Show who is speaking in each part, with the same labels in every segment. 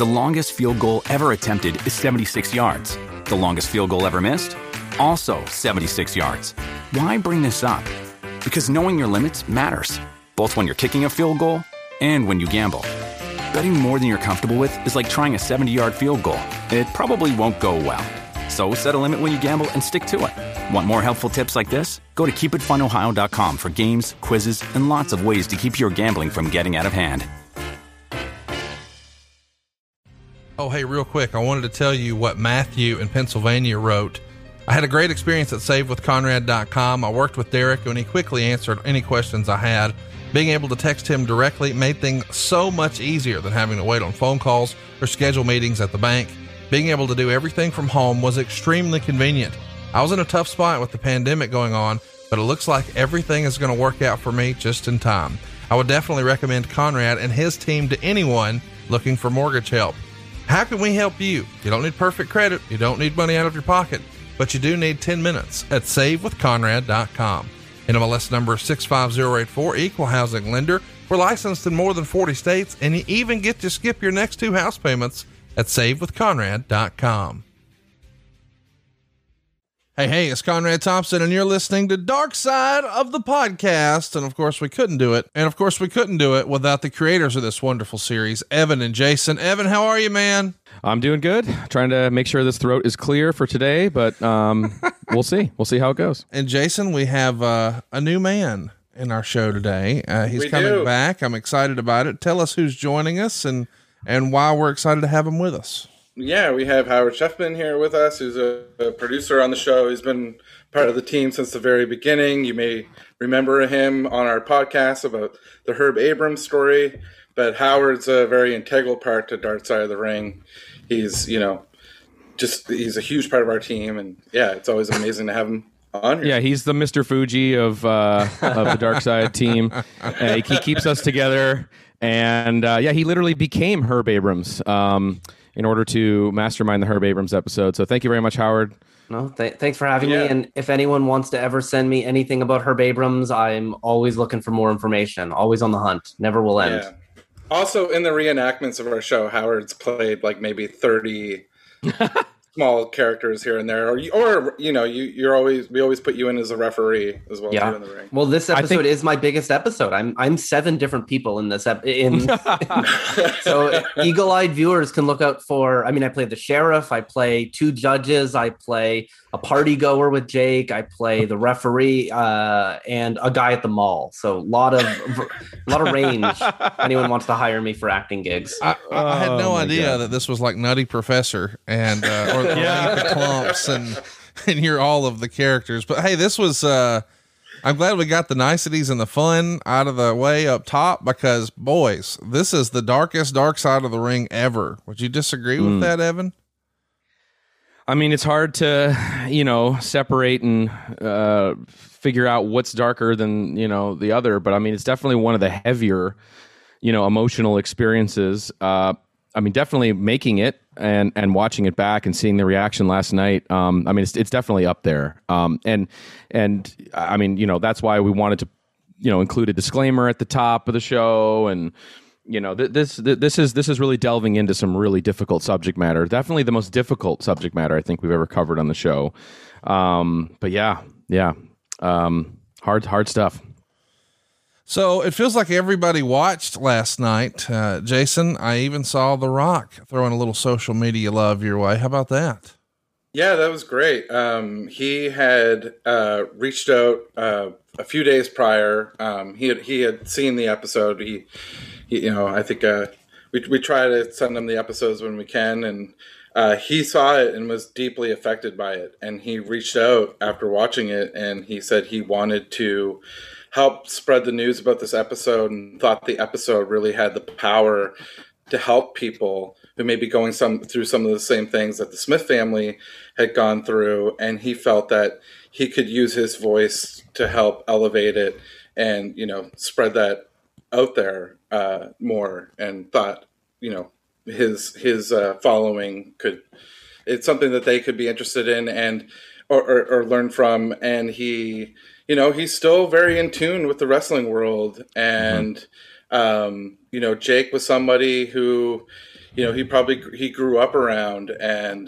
Speaker 1: The longest field goal ever attempted is 76 yards. The longest field goal ever missed? Also 76 yards. Why bring this up? Because knowing your limits matters, both when you're kicking a field goal and when you gamble. Betting more than you're comfortable with is like trying a 70-yard field goal. It probably won't go well. So set a limit when you gamble and stick to it. Want more helpful tips like this? Go to keepitfunohio.com for games, quizzes, and lots of ways to keep your gambling from getting out of hand.
Speaker 2: Oh, hey, real quick, I wanted to tell you what Matthew in Pennsylvania wrote. I had a great experience at SaveWithConrad.com. I worked with Derek, and he quickly answered any questions I had. Being able to text him directly made things so much easier than having to wait on phone calls or schedule meetings at the bank. Being able to do everything from home was extremely convenient. I was in a tough spot with the pandemic going on, but it looks like everything is going to work out for me just in time. I would definitely recommend Conrad and his team to anyone looking for mortgage help. How can we help you? You don't need perfect credit. You don't need money out of your pocket, but you do need 10 minutes at SaveWithConrad.com. NMLS number 65084, equal housing lender. We're licensed in more than 40 states, and you even get to skip your next 2 house payments at SaveWithConrad.com. Hey, it's Conrad Thompson, and you're listening to Dark Side of the Podcast. And of course, we couldn't do it. Without the creators of this wonderful series, Evan and Jason. Evan, how are you, man?
Speaker 3: I'm doing good. Trying to make sure this throat is clear for today, but we'll see. We'll see how it goes.
Speaker 2: And Jason, we have a new man in our show today. He's coming back. I'm excited about it. Tell us who's joining us and why we're excited to have him with us.
Speaker 4: Yeah, we have Howard Sheffman here with us, who's a producer on the show. He's been part of the team since the very beginning. You may remember him on our podcast about the Herb Abrams story, but Howard's a very integral part to Dark Side of the Ring. He's, he's a huge part of our team, and yeah, it's always amazing to have him on here.
Speaker 3: Yeah, he's the Mr. Fuji of the Dark Side team. He keeps us together, and he literally became Herb Abrams in order to mastermind the Herb Abrams episode. So thank you very much, Howard.
Speaker 5: No, thanks for having me. And if anyone wants to ever send me anything about Herb Abrams, I'm always looking for more information. Always on the hunt. Never will end. Yeah.
Speaker 4: Also, in the reenactments of our show, Howard's played like maybe 30 small characters here and there, we always put you in as a referee as well.
Speaker 5: Yeah.
Speaker 4: Too, in the ring.
Speaker 5: Well, this episode is my biggest episode. I'm 7 different people in this so eagle-eyed viewers can look out for. I play the sheriff. I play 2 judges. I play a party goer with Jake. I play the referee and a guy at the mall. So a lot of range. If anyone wants to hire me for acting gigs.
Speaker 2: I had no idea that this was like Nutty Professor and or the Clumps and you're all of the characters. But hey, this was I'm glad we got the niceties and the fun out of the way up top, because boys, this is the darkest Dark Side of the Ring ever. Would you disagree with that, Evan?
Speaker 3: It's hard to, separate and figure out what's darker than, the other. But it's definitely one of the heavier, emotional experiences. Definitely making it and watching it back and seeing the reaction last night. It's definitely up there. That's why we wanted to, include a disclaimer at the top of the show. And, this is really delving into some really difficult subject matter. Definitely the most difficult subject matter I think we've ever covered on the show. Hard stuff.
Speaker 2: So it feels like everybody watched last night. Jason, I even saw The Rock throwing a little social media love your way. How about that?
Speaker 4: Yeah, that was great. He had reached out a few days prior. He had seen the episode. He I think we try to send him the episodes when we can, and he saw it and was deeply affected by it. And he reached out after watching it, and he said he wanted to help spread the news about this episode, and thought the episode really had the power to help people who may be going through some of the same things that the Smith family had gone through. And he felt that he could use his voice to help elevate it and, spread that out there more, and thought, his following it's something that they could be interested in and or learn from. And he, he's still very in tune with the wrestling world. And, Jake was somebody who he grew up around, and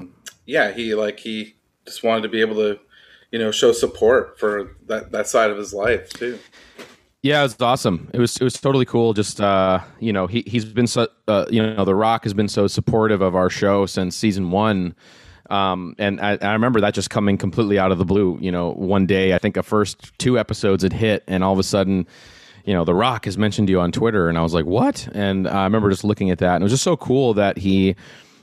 Speaker 4: he just wanted to be able to, show support for that side of his life too.
Speaker 3: Yeah, it was awesome. It was totally cool. Just he's been so The Rock has been so supportive of our show since season 1. And I remember that just coming completely out of the blue. One day I think the first 2 episodes had hit, and all of a sudden, The Rock has mentioned you on Twitter, and I was like, what? And I remember just looking at that, and it was just so cool that he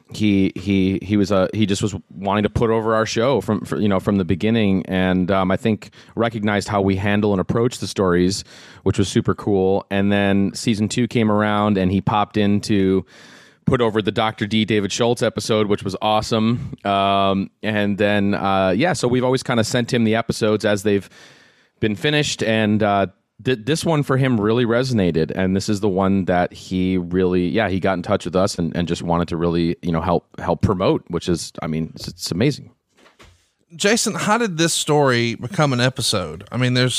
Speaker 3: just was wanting to put over our show from the beginning, and I think recognized how we handle and approach the stories, which was super cool. And then season 2 came around, and he popped in to put over the Dr. D David Schultz episode, which was awesome. And then so we've always kind of sent him the episodes as they've been finished, and this one for him really resonated, and this is the one that he really, he got in touch with us and just wanted to really, help promote, which is, it's amazing.
Speaker 2: Jason, how did this story become an episode?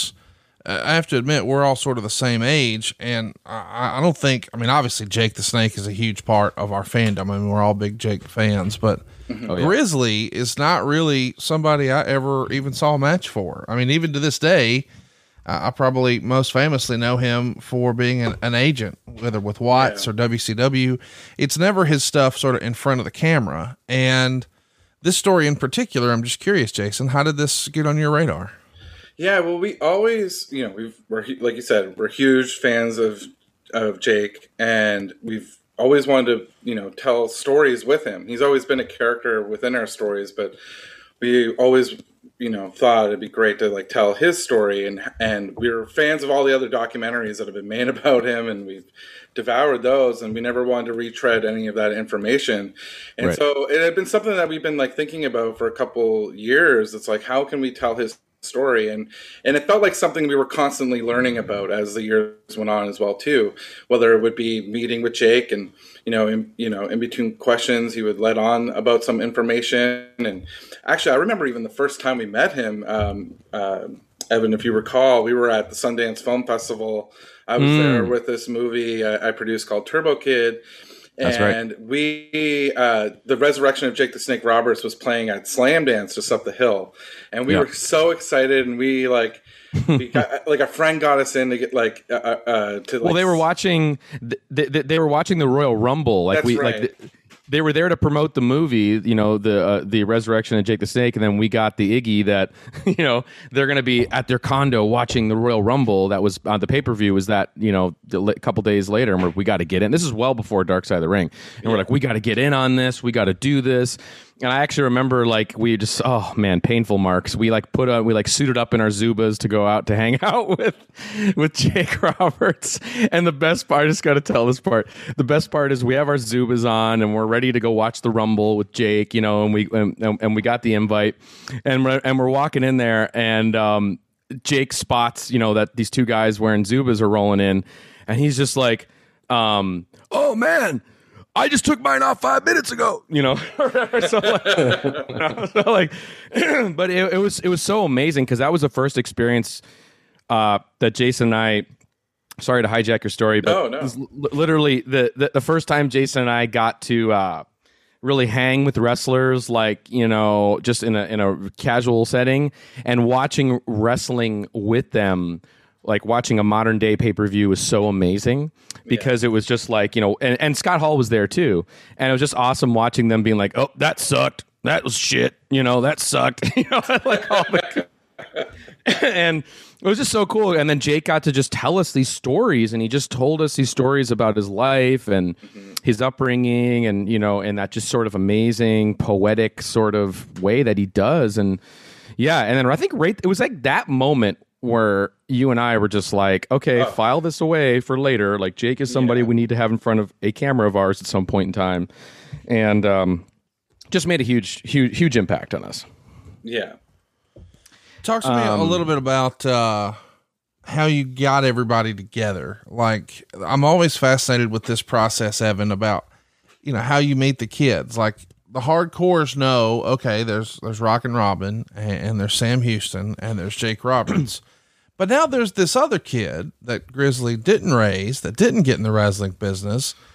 Speaker 2: I have to admit, we're all sort of the same age, and I don't think, obviously Jake the Snake is a huge part of our fandom. We're all big Jake fans, but Grizzly is not really somebody I ever even saw a match for. Even to this day, I probably most famously know him for being an agent, whether with Watts or WCW. It's never his stuff sort of in front of the camera. And this story in particular, I'm just curious, Jason, how did this get on your radar?
Speaker 4: Yeah, well, we always, we're like you said, we're huge fans of Jake, and we've always wanted to, tell stories with him. He's always been a character within our stories, but we always thought it'd be great to tell his story, and we were fans of all the other documentaries that have been made about him, and we've devoured those, and we never wanted to retread any of that information. And so it had been something that we've been thinking about for a couple years. It's how can we tell his story, and it felt like something we were constantly learning about as the years went on as well too, whether it would be meeting with Jake and in between questions he would let on about some information. And actually I remember even the first time we met him, Evan, if you recall, we were at the Sundance Film Festival. I was there with this movie I produced called Turbo Kid. And we, the Resurrection of Jake the Snake Roberts was playing at Slam Dance just up the hill. And we were so excited, and we got, a friend got us in to get
Speaker 3: they were watching, they were watching the Royal Rumble. They were there to promote the movie, the Resurrection of Jake the Snake, and then we got the Iggy that, they're going to be at their condo watching the Royal Rumble. That was on the pay-per-view. Was that, a couple days later, and we got to get in. This is well before Dark Side of the Ring, and we're we got to get in on this. We got to do this. And I actually remember we just, oh man, painful marks. We suited up in our Zubas to go out to hang out with Jake Roberts. And the best part, I just got to tell this part. The best part is we have our Zubas on and we're ready to go watch the Rumble with Jake, and we got the invite, and we're walking in there, and Jake spots, that these 2 guys wearing Zubas are rolling in, and he's just oh man, I just took mine off 5 minutes ago, but it was so amazing, because that was the first experience that Jason and I, sorry to hijack your story, but
Speaker 4: no.
Speaker 3: This literally the first time Jason and I got to really hang with wrestlers, just in a casual setting, and watching wrestling with them. Watching a modern day pay-per-view was so amazing, because it was just and Scott Hall was there too. And it was just awesome watching them being oh, that sucked. That was shit. That sucked. All the, and it was just so cool. And then Jake got to just tell us these stories, and he just told us these stories about his life and his upbringing, and, and that just sort of amazing poetic sort of way that he does. And and then I think it was that moment where you and I were just okay, file this away for later. Jake is somebody we need to have in front of a camera of ours at some point in time. And just made a huge impact on us.
Speaker 4: Yeah.
Speaker 2: Talk to me a little bit about how you got everybody together. I'm always fascinated with this process, Evan, about, how you meet the kids. The hardcores know, okay, there's Rockin' Robin, and there's Sam Houston, and there's Jake Roberts. But now there's this other kid that Grizzly didn't raise, that didn't get in the wrestling business,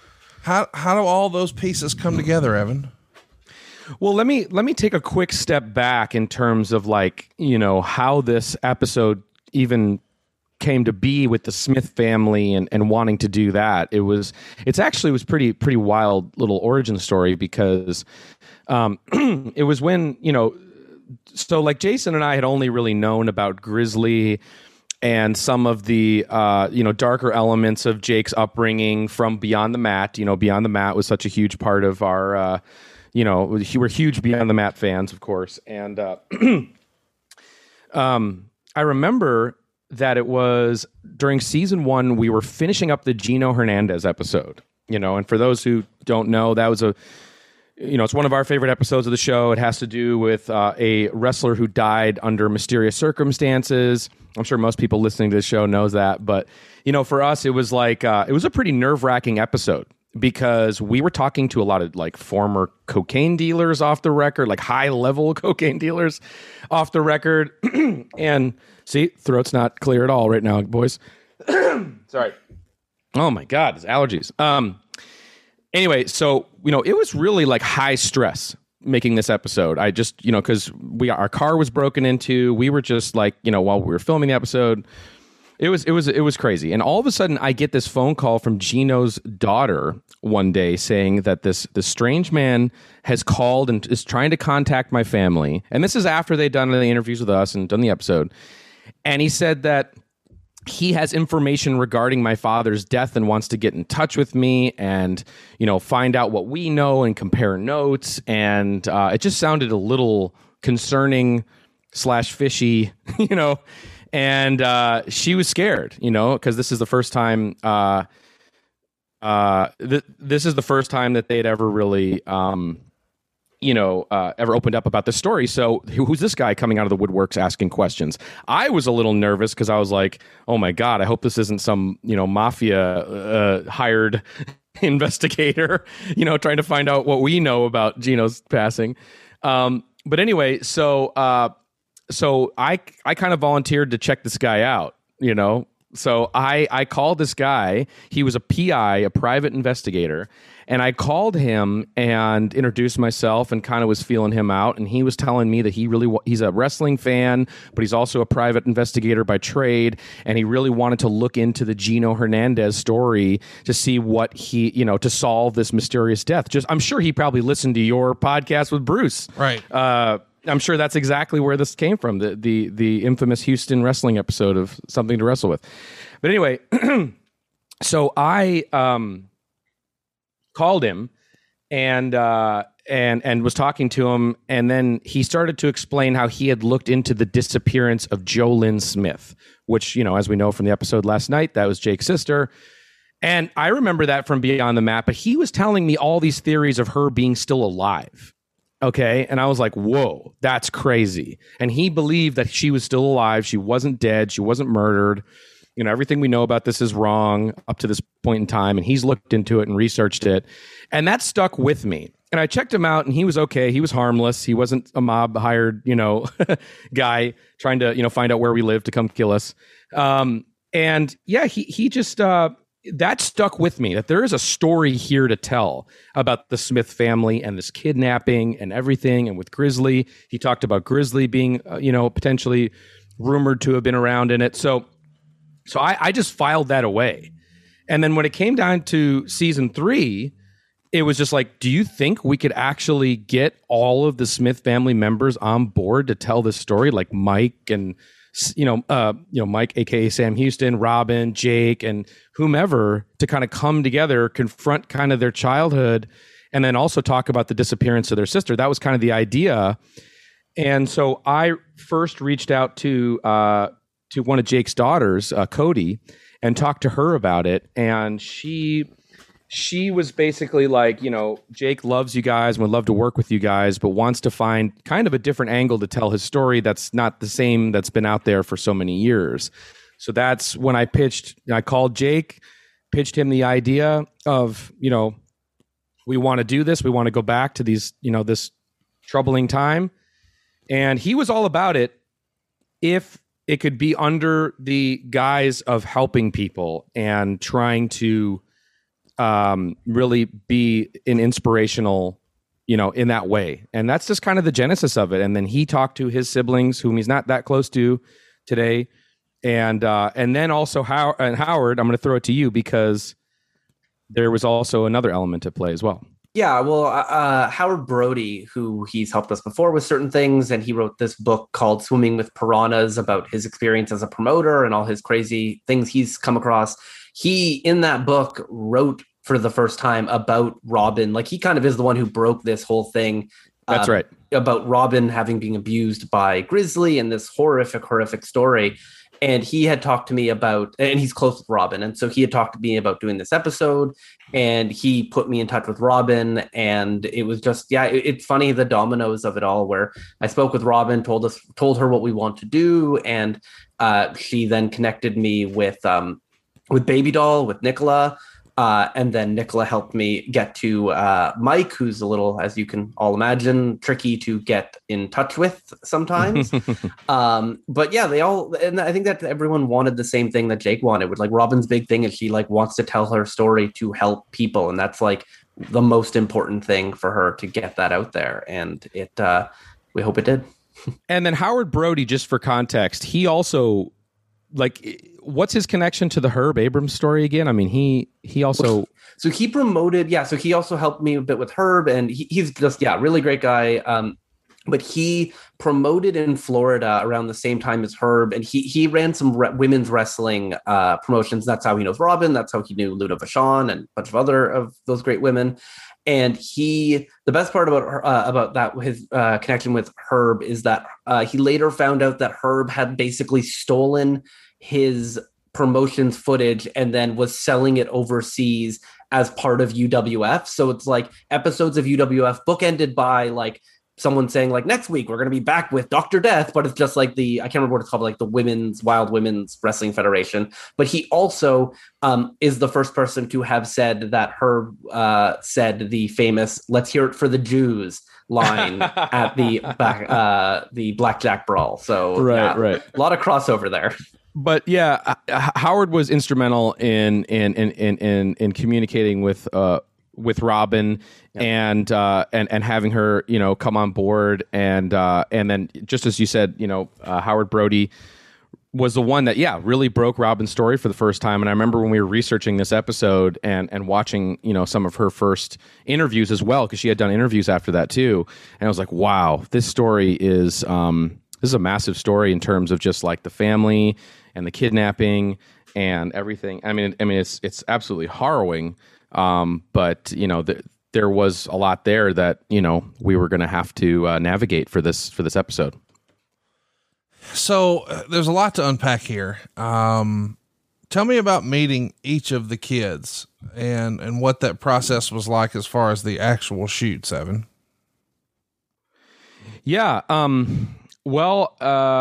Speaker 2: How do all those pieces come together, Evan?
Speaker 3: Well, let me take a quick step back in terms of like, you know, how this episode even came to be with the Smith family and wanting to do that. It actually was pretty wild little origin story because it was when, you know, so like Jason and I had only really known about Grizzly and some of the darker elements of Jake's upbringing from Beyond the Mat. You know, Beyond the Mat was such a huge part of our we're huge Beyond the Mat fans, of course. And I remember that it was during season 1, we were finishing up the Gino Hernandez episode, you know, and for those who don't know, that was it's one of our favorite episodes of the show. It has to do with a wrestler who died under mysterious circumstances. I'm sure most people listening to this show knows that, but you know, for us, it was like, it was a pretty nerve-wracking episode because we were talking to a lot of like former cocaine dealers off the record, like high-level cocaine dealers off the record. And see, throat's not clear at all right now, boys. Sorry. Oh my God, it's allergies. Anyway, so, you know, it was really like high stress making this episode. I just, you know, because our car was broken into. We were just like, you know, while we were filming the episode, it was crazy. And all of a sudden, I get this phone call from Gino's daughter one day saying that this strange man has called and is trying to contact my family. And this is after they'd done the interviews with us and done the episode. And he said that he has information regarding my father's death and wants to get in touch with me and, you know, find out what we know and compare notes. And it just sounded a little concerning / fishy, you know. And she was scared, you know, because this is the first time. This is the first time that they'd ever really, ever opened up about this story. So who's this guy coming out of the woodworks asking questions? I was a little nervous because I was like, oh my God, I hope this isn't some, you know, mafia hired investigator, you know, trying to find out what we know about Gino's passing. But anyway, so I kind of volunteered to check this guy out, you know. So I called this guy. He was a PI, a private investigator. And I called him and introduced myself and kind of was feeling him out. And he was telling me that he's a wrestling fan, but he's also a private investigator by trade. And he really wanted to look into the Gino Hernandez story to see what to solve this mysterious death. I'm sure he probably listened to your podcast with Bruce.
Speaker 2: Right.
Speaker 3: I'm sure that's exactly where this came from, the infamous Houston wrestling episode of Something to Wrestle With. But anyway, so I called him and was talking to him, and then he started to explain how he had looked into the disappearance of JoLynn Smith, which, you know, as we know from the episode last night, that was Jake's sister. And I remember that from Beyond the Mat, but he was telling me all these theories of her being still alive. Okay. And I was like, whoa, that's crazy. And he believed that she was still alive. She wasn't dead. She wasn't murdered. You know, everything we know about this is wrong up to this point in time. And he's looked into it and researched it. And that stuck with me. And I checked him out and he was okay. He was harmless. He wasn't a mob hired, you know, guy trying to, you know, find out where we live to come kill us. And yeah, he just, that stuck with me, that there is a story here to tell about the Smith family and this kidnapping and everything. And with Grizzly, he talked about Grizzly being, potentially rumored to have been around in it. So I just filed that away. And then when it came down to season 3, it was just like, do you think we could actually get all of the Smith family members on board to tell this story? Like Mike and Mike, aka Sam Houston, Robin, Jake, and whomever, to kind of come together, confront kind of their childhood, and then also talk about the disappearance of their sister. That was kind of the idea. And so I first reached out to one of Jake's daughters, Cody, and talked to her about it. And she was basically like, you know, Jake loves you guys and would love to work with you guys, but wants to find kind of a different angle to tell his story that's not the same that's been out there for so many years. So that's when I called Jake, pitched him the idea of, you know, we want to do this. We want to go back to these, you know, this troubling time. And he was all about it if it could be under the guise of helping people and trying to really be an inspirational, in that way. And that's just kind of the genesis of it. And then he talked to his siblings, whom he's not that close to today. And then also Howard, I'm going to throw it to you because there was also another element at play as well.
Speaker 5: Yeah, well, Howard Brody, who he's helped us before with certain things, and he wrote this book called Swimming with Piranhas about his experience as a promoter and all his crazy things he's come across. He, in that book, wrote for the first time about Robin. Like, he kind of is the one who broke this whole thing.
Speaker 3: That's right.
Speaker 5: About Robin having been abused by Grizzly and this horrific story. And he had talked to me about, and he's close with Robin. And so he had talked to me about doing this episode, and he put me in touch with Robin. And it was just, it's funny, the dominoes of it all, where I spoke with Robin, told her what we want to do. And she then connected me with Baby Doll, with Nicola. And then Nicola helped me get to Mike, who's a little, as you can all imagine, tricky to get in touch with sometimes. But yeah, and I think that everyone wanted the same thing that Jake wanted. With like Robin's big thing is she like wants to tell her story to help people, and that's like the most important thing for her to get that out there. And we hope it did.
Speaker 3: And then Howard Brody, just for context, he also what's his connection to the Herb Abrams story again? I mean, he also...
Speaker 5: So he promoted... Yeah, so he also helped me a bit with Herb, and he's just, really great guy. But he promoted in Florida around the same time as Herb, and he ran some women's wrestling promotions. That's how he knows Robin. That's how he knew Luda Vachon and a bunch of other of those great women. And the best part about that, his connection with Herb, is that he later found out that Herb had basically stolen his promotions footage and then was selling it overseas as part of UWF. So it's like episodes of UWF bookended by like someone saying like, next week we're going to be back with Dr. Death, but it's just like I can't remember what it's called, like the Wild Women's Wrestling Federation. But he also is the first person to have said that Herb said the famous "Let's hear it for the Jews" line at the Blackjack Brawl. So right. A lot of crossover there.
Speaker 3: But yeah, Howard was instrumental in communicating with Robin and having her, come on board. And then just as you said, Howard Brody was the one that, really broke Robin's story for the first time. And I remember when we were researching this episode and watching, some of her first interviews as well, because she had done interviews after that too. And I was like, wow, this story is, this is a massive story in terms of just like the family and the kidnapping and everything. I mean, it's absolutely harrowing. But there was a lot there that, we were going to have to navigate for this episode.
Speaker 2: So there's a lot to unpack here. Tell me about meeting each of the kids and what that process was like as far as the actual shoot, Evan.
Speaker 3: Yeah. Well,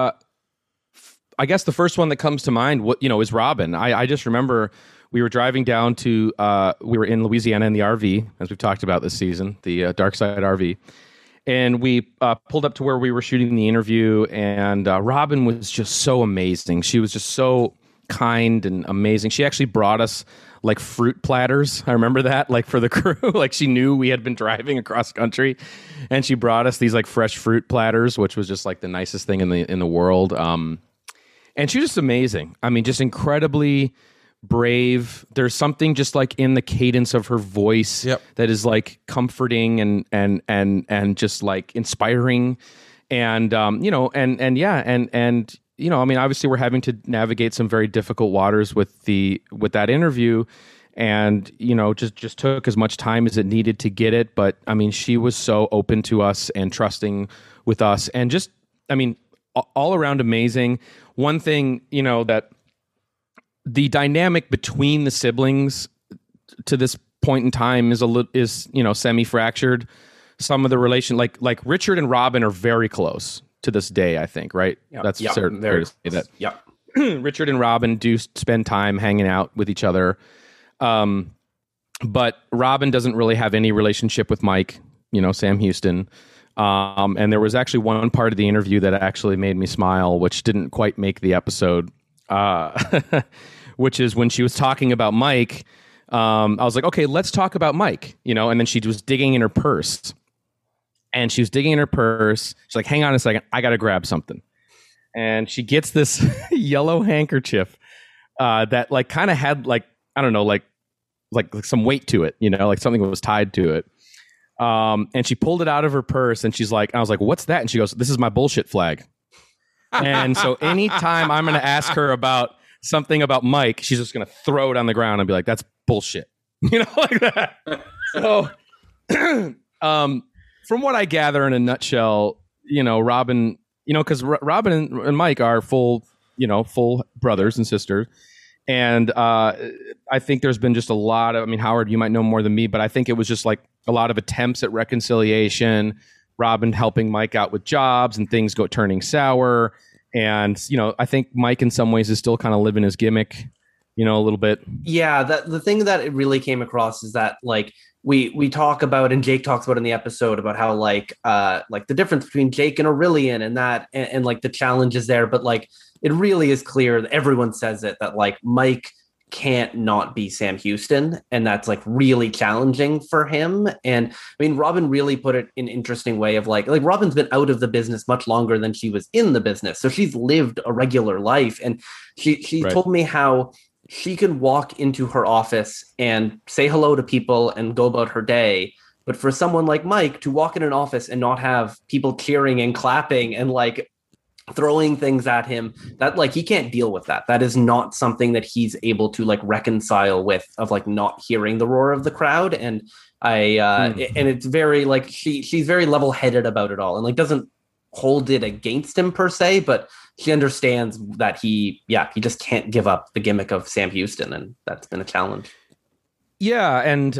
Speaker 3: I guess the first one that comes to mind, is Robin. I just remember we were driving down to, we were in Louisiana in the RV, as we've talked about this season, the Dark Side RV. And we pulled up to where we were shooting the interview, and Robin was just so amazing. She was just so kind and amazing. She actually brought us like fruit platters. I remember that, like for the crew, like she knew we had been driving across country, and she brought us these like fresh fruit platters, which was just like the nicest thing in the world. And she was just amazing. I mean, just incredibly brave. There's something just like in the cadence of her voice that is like comforting and just like inspiring. And, I mean, obviously we're having to navigate some very difficult waters with that interview, and, just took as much time as it needed to get it. But I mean, she was so open to us and trusting with us, and just, I mean, all around amazing. One thing, that the dynamic between the siblings to this point in time is semi-fractured. Some of the relation, like Richard and Robin are very close to this day, I think, right?
Speaker 5: Yep.
Speaker 3: That's fair to say that.
Speaker 5: Yep.
Speaker 3: Richard and Robin do spend time hanging out with each other. But Robin doesn't really have any relationship with Mike, Sam Houston. And there was actually one part of the interview that actually made me smile, which didn't quite make the episode, which is when she was talking about Mike. I was like, okay, let's talk about Mike, and then she was digging in her purse. And she was digging in her purse. She's like, hang on a second, I got to grab something. And she gets this yellow handkerchief that like kind of had like, I don't know, like some weight to it, like something was tied to it. And she pulled it out of her purse and I was like, what's that? And she goes, this is my bullshit flag. And so anytime I'm going to ask her about something about Mike, she's just going to throw it on the ground and be like, that's bullshit, like that. So, from what I gather in a nutshell, Robin, because Robin and Mike are full brothers and sisters. And I think there's been just a lot of, Howard, you might know more than me, but I think it was just like a lot of attempts at reconciliation, Robin helping Mike out with jobs and things turning sour. And, I think Mike in some ways is still kind of living his gimmick, a little bit. Yeah.
Speaker 5: The thing that it really came across is that like, we talk about, and Jake talks about in the episode about how like the difference between Jake and Aurelian and that, and like the challenges there. But like, it really is clear that everyone says it, that like Mike can't not be Sam Houston. And that's like really challenging for him. And Robin really put it in an interesting way of like Robin's been out of the business much longer than she was in the business. So she's lived a regular life. And she told me how she can walk into her office and say hello to people and go about her day. But for someone like Mike to walk in an office and not have people cheering and clapping and like throwing things at him, that like he can't deal with that. That is not something that he's able to like reconcile with, of like not hearing the roar of the crowd. And and it's very like she's very level-headed about it all and like doesn't hold it against him per se, but she understands that he just can't give up the gimmick of Sam Houston, and that's been a challenge.
Speaker 3: Yeah, and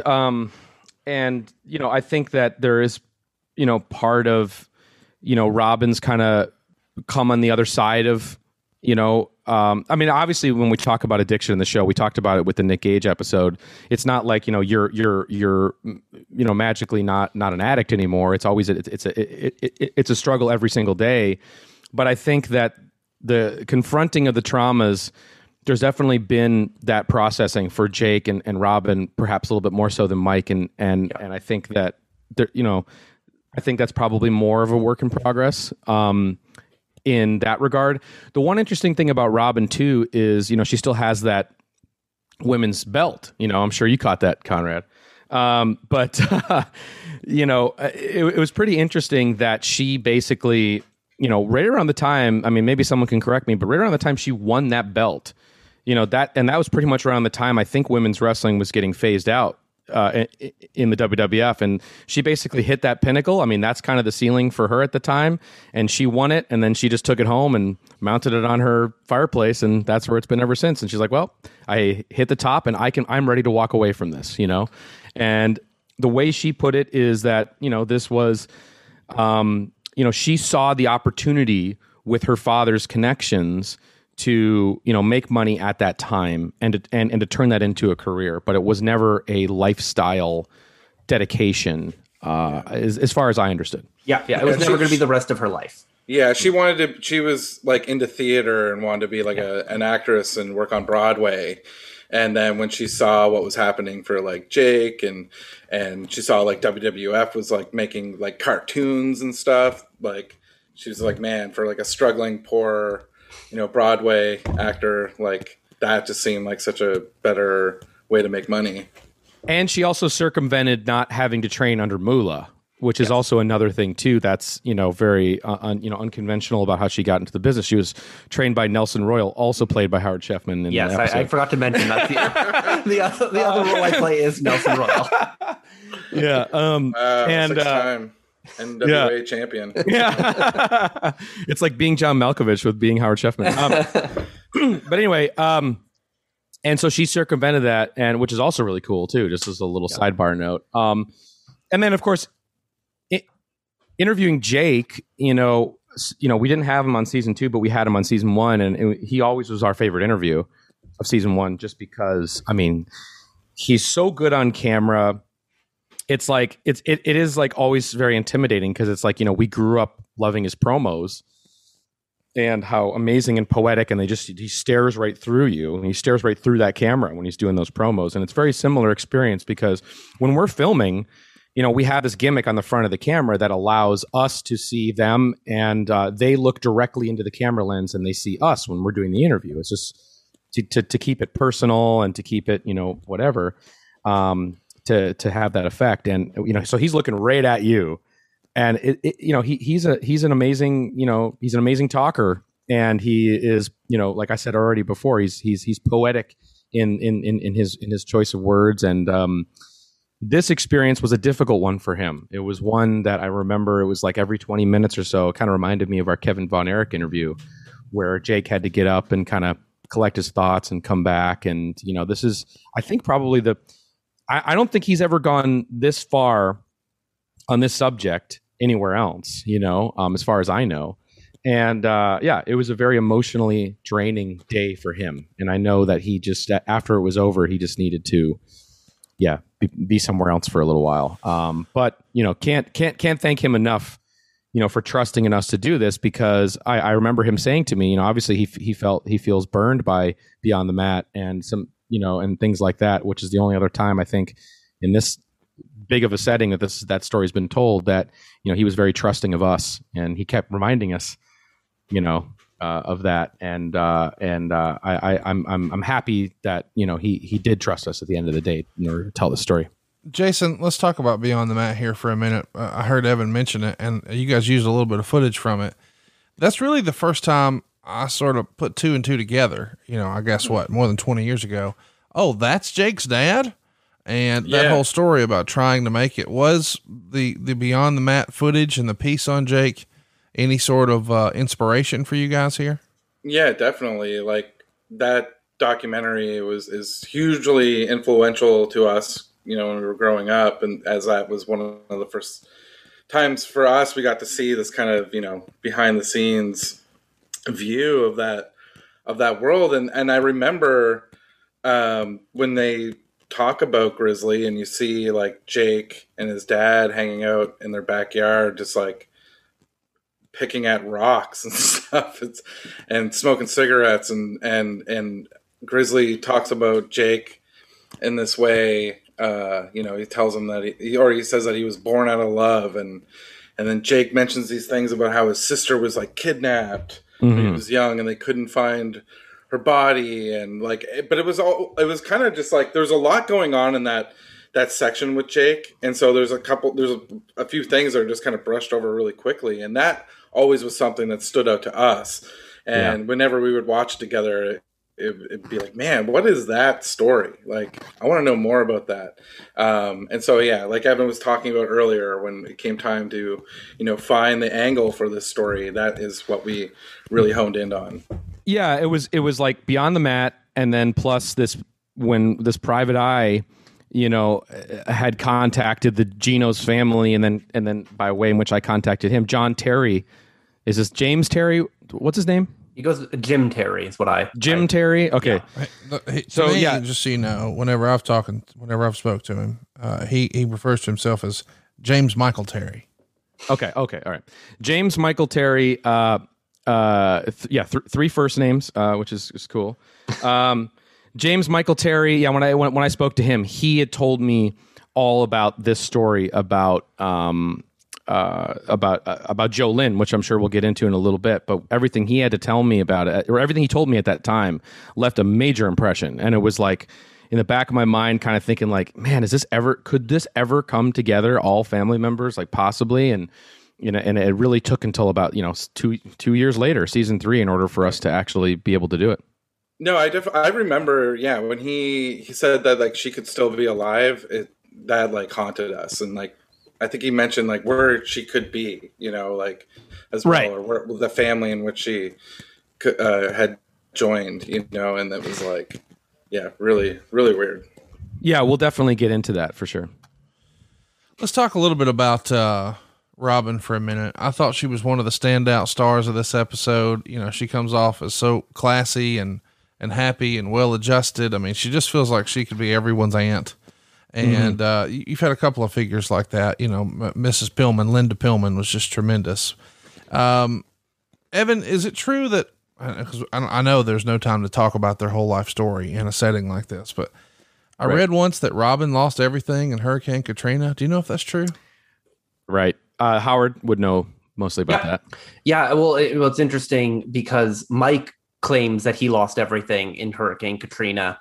Speaker 3: I think that there is part of Robin's kind of come on the other side of obviously when we talk about addiction in the show, we talked about it with the Nick Gage episode. It's not like you're magically not an addict anymore. It's always it's a struggle every single day. But I think that the confronting of the traumas, there's definitely been that processing for Jake and Robin, perhaps a little bit more so than Mike. And I think that I think that's probably more of a work in progress. In that regard, the one interesting thing about Robin too is, she still has that women's belt. I'm sure you caught that, Conrad. But it was pretty interesting that she basically, right around the time, maybe someone can correct me, but right around the time she won that belt, that was pretty much around the time I think women's wrestling was getting phased out in the WWF, and she basically hit that pinnacle. That's kind of the ceiling for her at the time, and she won it, and then she just took it home and mounted it on her fireplace, and that's where it's been ever since. And she's like, well, I hit the top and I'm ready to walk away from this, and the way she put it is that, this was, she saw the opportunity with her father's connections to make money at that time and to turn that into a career, but it was never a lifestyle dedication, as far as I understood.
Speaker 5: Yeah, it was never going to be the rest of her life.
Speaker 4: Yeah, she was like into theater and wanted to be like an actress and work on Broadway. And then when she saw what was happening for like Jake and she saw like WWF was like making like cartoons and stuff, like she was like, man, for like a struggling poor Broadway actor, like that just seemed like such a better way to make money.
Speaker 3: And she also circumvented not having to train under Moolah, which is also another thing too. That's very unconventional about how she got into the business. She was trained by Nelson Royal, also played by Howard Sheffman.
Speaker 5: Yes, I forgot to mention that. The other role I play is Nelson Royal.
Speaker 3: Yeah, and
Speaker 4: time. NWA champion.
Speaker 3: Yeah. It's like being John Malkovich with being Howard Sheffman. But anyway, and so she circumvented that, and which is also really cool too, just as a little sidebar note. And then of course, interviewing Jake, we didn't have him on season 2, but we had him on season 1, and he always was our favorite interview of season 1, just because, he's so good on camera. It's like it is like always very intimidating because it's like we grew up loving his promos, and how amazing and poetic, and he stares right through you, and he stares right through that camera when he's doing those promos. And it's a very similar experience because when we're filming, we have this gimmick on the front of the camera that allows us to see them, and they look directly into the camera lens and they see us when we're doing the interview. It's just to keep it personal and to keep it, whatever, to have that effect. And, so he's looking right at you. And he's an amazing talker, and he is, like I said already before, he's poetic in his choice of words. And this experience was a difficult one for him. It was one that I remember. It was like every 20 minutes or so. It kind of reminded me of our Kevin Von Erich interview, where Jake had to get up and kind of collect his thoughts and come back. And this is, I think, probably I don't think he's ever gone this far on this subject anywhere else, as far as I know. And it was a very emotionally draining day for him. And I know that he just, after it was over, he just needed to, be somewhere else for a little while. But can't thank him enough, for trusting in us to do this, because I remember him saying to me, obviously he feels burned by Beyond the Mat and some, and things like that, which is the only other time I think in this big of a setting that story's been told, that he was very trusting of us, and he kept reminding us of that, and I'm happy that he did trust us at the end of the day in order to tell the story.
Speaker 2: Jason, let's talk about Beyond the Mat here for a minute. I heard Evan mention it, and you guys used a little bit of footage from it. That's really the first time I sort of put two and two together, I guess more than 20 years ago. Oh, that's Jake's dad. And that whole story about trying to make it, was the Beyond the Mat footage and the piece on Jake any sort of inspiration for you guys here? Yeah,
Speaker 4: definitely. Like, that documentary is hugely influential to us, when we were growing up. And as that was one of the first times for us, we got to see this kind of, behind the scenes view of that world. And I remember when they talk about Grizzly and you see like Jake and his dad hanging out in their backyard, just like picking at rocks and stuff, and smoking cigarettes, and Grizzly talks about Jake in this way. He tells him that he says that he was born out of love, and then Jake mentions these things about how his sister was like kidnapped when he was young, and they couldn't find her body, and but it was kind of just like, there's a lot going on in that section with Jake, and so there's a few things that are just kind of brushed over really quickly, and that always was something that stood out to us. And whenever we would watch together, it'd be like, man, what is that story? Like, I want to know more about that. And so, like Evan was talking about earlier, when it came time to, find the angle for this story, that is what we really honed in on.
Speaker 3: Yeah, it was like Beyond the Mat, and then plus when this private eye, had contacted the Geno's family, and then by way in which I contacted him, John Terry. Is this James Terry? What's his name?
Speaker 5: He goes Jim Terry is what
Speaker 3: Jim Terry. Okay.
Speaker 2: Yeah. So just so you know, whenever I've spoke to him, he refers to himself as James Michael Terry.
Speaker 3: Okay. All right. James Michael Terry. Three first names, which is cool. James Michael Terry. Yeah. When I spoke to him, he had told me all about this story about Joe Lynn, which I'm sure we'll get into in a little bit, but everything he had to tell me about it, or everything he told me at that time, left a major impression. And it was like in the back of my mind, kind of thinking like, man, could this ever come together, all family members, like possibly? And and it really took until about 2 years later, season 3, in order for us to actually be able to do it.
Speaker 4: No, I remember, when he said that like she could still be alive, that like haunted us, and like I think he mentioned like where she could be, as well, right, or where the family in which she had joined, and that was like, really, really weird.
Speaker 3: Yeah, we'll definitely get into that for sure.
Speaker 2: Let's talk a little bit about Robin for a minute. I thought she was one of the standout stars of this episode. She comes off as so classy and happy and well adjusted. I mean, she just feels like she could be everyone's aunt. And you've had a couple of figures like that, Mrs. Pillman, Linda Pillman was just tremendous. And Evan, is it true that, because I know there's no time to talk about their whole life story in a setting like this, but I read once that Robin lost everything in Hurricane Katrina. Do you know if that's true?
Speaker 3: Right. Howard would know mostly about that.
Speaker 5: Yeah. Well, it's interesting because Mike claims that he lost everything in Hurricane Katrina.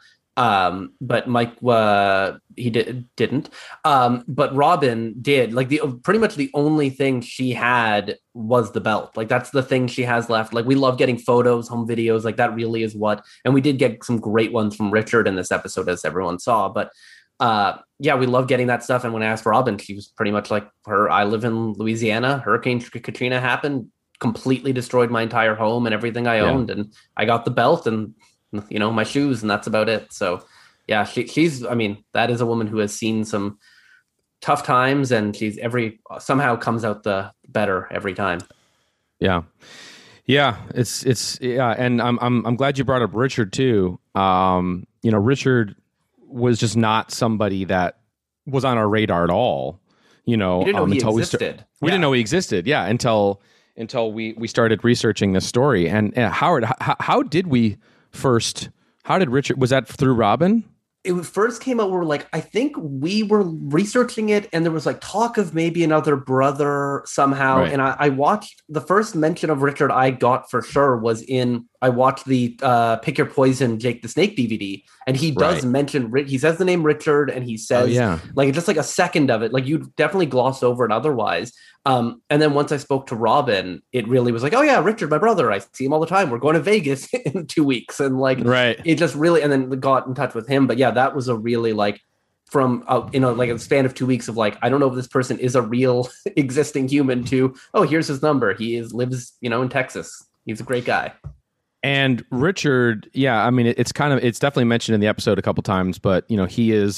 Speaker 5: But Mike, he didn't. But Robin did. Like pretty much the only thing she had was the belt. Like that's the thing she has left. Like we love getting photos, home videos. Like that really is what. And we did get some great ones from Richard in this episode, as everyone saw. But yeah, we love getting that stuff. And when I asked Robin, she was pretty much like her. I live in Louisiana. Hurricane Katrina happened, completely destroyed my entire home and everything I owned, and I got the belt and my shoes, and that's about it. So yeah, she's, I mean, that is a woman who has seen some tough times, and she's somehow comes out the better every time.
Speaker 3: Yeah. Yeah. It's and I'm glad you brought up Richard too. Richard was just not somebody that was on our radar at all,
Speaker 5: we didn't know he existed.
Speaker 3: We didn't know he existed. Yeah. Until we started researching this story. And Howard, how did Richard, was that through Robin?
Speaker 5: It first came out, I think we were researching it, and there was talk of maybe another brother somehow. Right. And I watched the first mention of Richard I got for sure was I watched the Pick Your Poison Jake the Snake DVD, and he does mention, he says the name Richard, and he says, just a second of it, you definitely gloss over it otherwise. And then once I spoke to Robin, it really was oh yeah, Richard, my brother, I see him all the time. We're going to Vegas in 2 weeks. And it just really, and then got in touch with him. But yeah, that was a really from, a span of 2 weeks of I don't know if this person is a real existing human to, oh, here's his number. He lives, in Texas. He's a great guy.
Speaker 3: And Richard, yeah, I mean, it's definitely mentioned in the episode a couple times, but he is,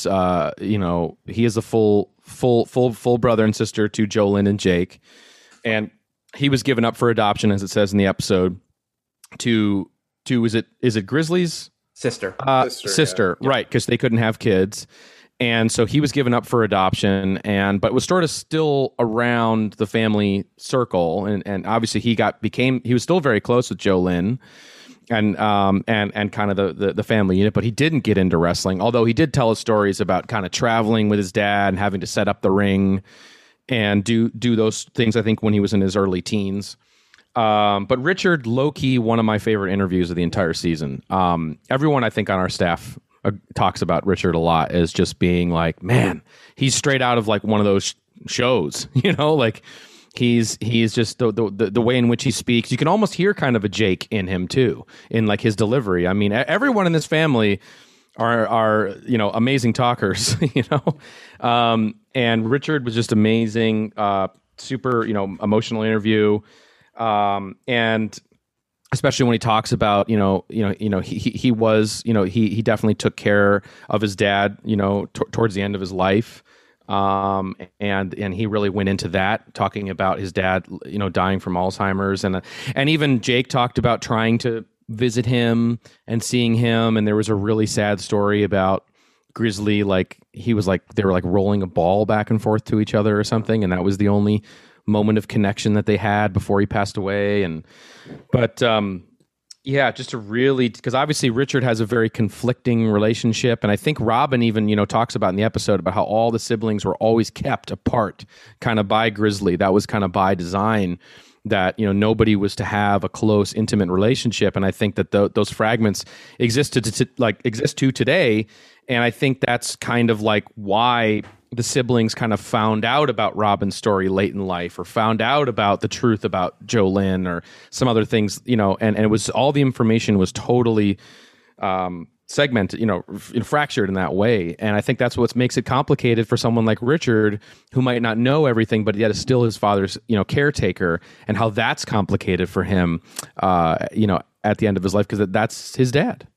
Speaker 3: he is a full brother and sister to JoLynn and Jake, and he was given up for adoption, as it says in the episode, to is it Grizzly's
Speaker 5: sister,
Speaker 3: sister, yeah. Right? Because they couldn't have kids. And so he was given up for adoption, but was sort of still around the family circle, and obviously he was still very close with JoLynn, and kind of the family unit, but he didn't get into wrestling. Although he did tell us stories about kind of traveling with his dad and having to set up the ring and do those things, I think, when he was in his early teens. But Richard, low-key, one of my favorite interviews of the entire season. Everyone I think on our staff talks about Richard a lot as just being man, he's straight out of one of those shows, he's just the way in which he speaks. You can almost hear kind of a Jake in him too, in his delivery. I mean, everyone in this family are amazing talkers, and Richard was just amazing, super, emotional interview. And especially when he talks about, he definitely took care of his dad, towards the end of his life. And he really went into that, talking about his dad, dying from Alzheimer's, and even Jake talked about trying to visit him and seeing him. And there was a really sad story about Grizzly, they were rolling a ball back and forth to each other or something. And that was the only moment of connection that they had before he passed away. Yeah, just to really, because obviously Richard has a very conflicting relationship, and I think Robin even, talks about in the episode about how all the siblings were always kept apart, kind of by Grizzly. That was kind of by design, that nobody was to have a close, intimate relationship, and I think that those fragments exist to today, and I think that's kind of why the siblings kind of found out about Robin's story late in life, or found out about the truth about JoLynn or some other things, and it was, all the information was totally segmented, fractured in that way. And I think that's what makes it complicated for someone like Richard, who might not know everything, but yet is still his father's, caretaker, and how that's complicated for him, at the end of his life, because that's his dad,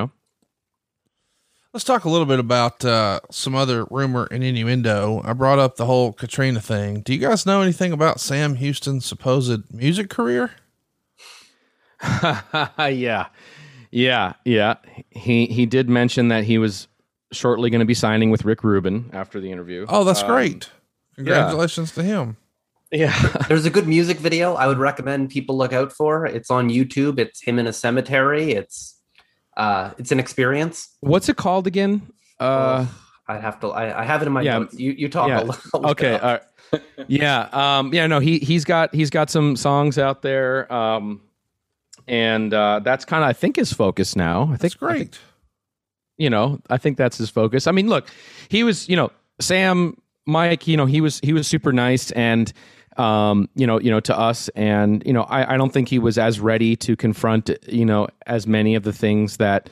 Speaker 2: Let's talk a little bit about some other rumor and innuendo. I brought up the whole Katrina thing. Do you guys know anything about Sam Houston's supposed music career?
Speaker 3: Yeah. He did mention that he was shortly going to be signing with Rick Rubin after the interview.
Speaker 2: Oh, that's great. Congratulations to him.
Speaker 3: Yeah.
Speaker 5: There's a good music video I would recommend people look out for. It's on YouTube. It's him in a cemetery. It's an experience.
Speaker 3: What's it called again?
Speaker 5: I'd have to. I have it in my notes. You talk.
Speaker 3: Yeah. Okay. Yeah. No. He's got some songs out there. And that's kind of, I think, his focus now. I think
Speaker 2: That's great.
Speaker 3: I think that's his focus. I mean, look, he was, Sam, Mike, he was super nice and, to us. And, I don't think he was as ready to confront, as many of the things that,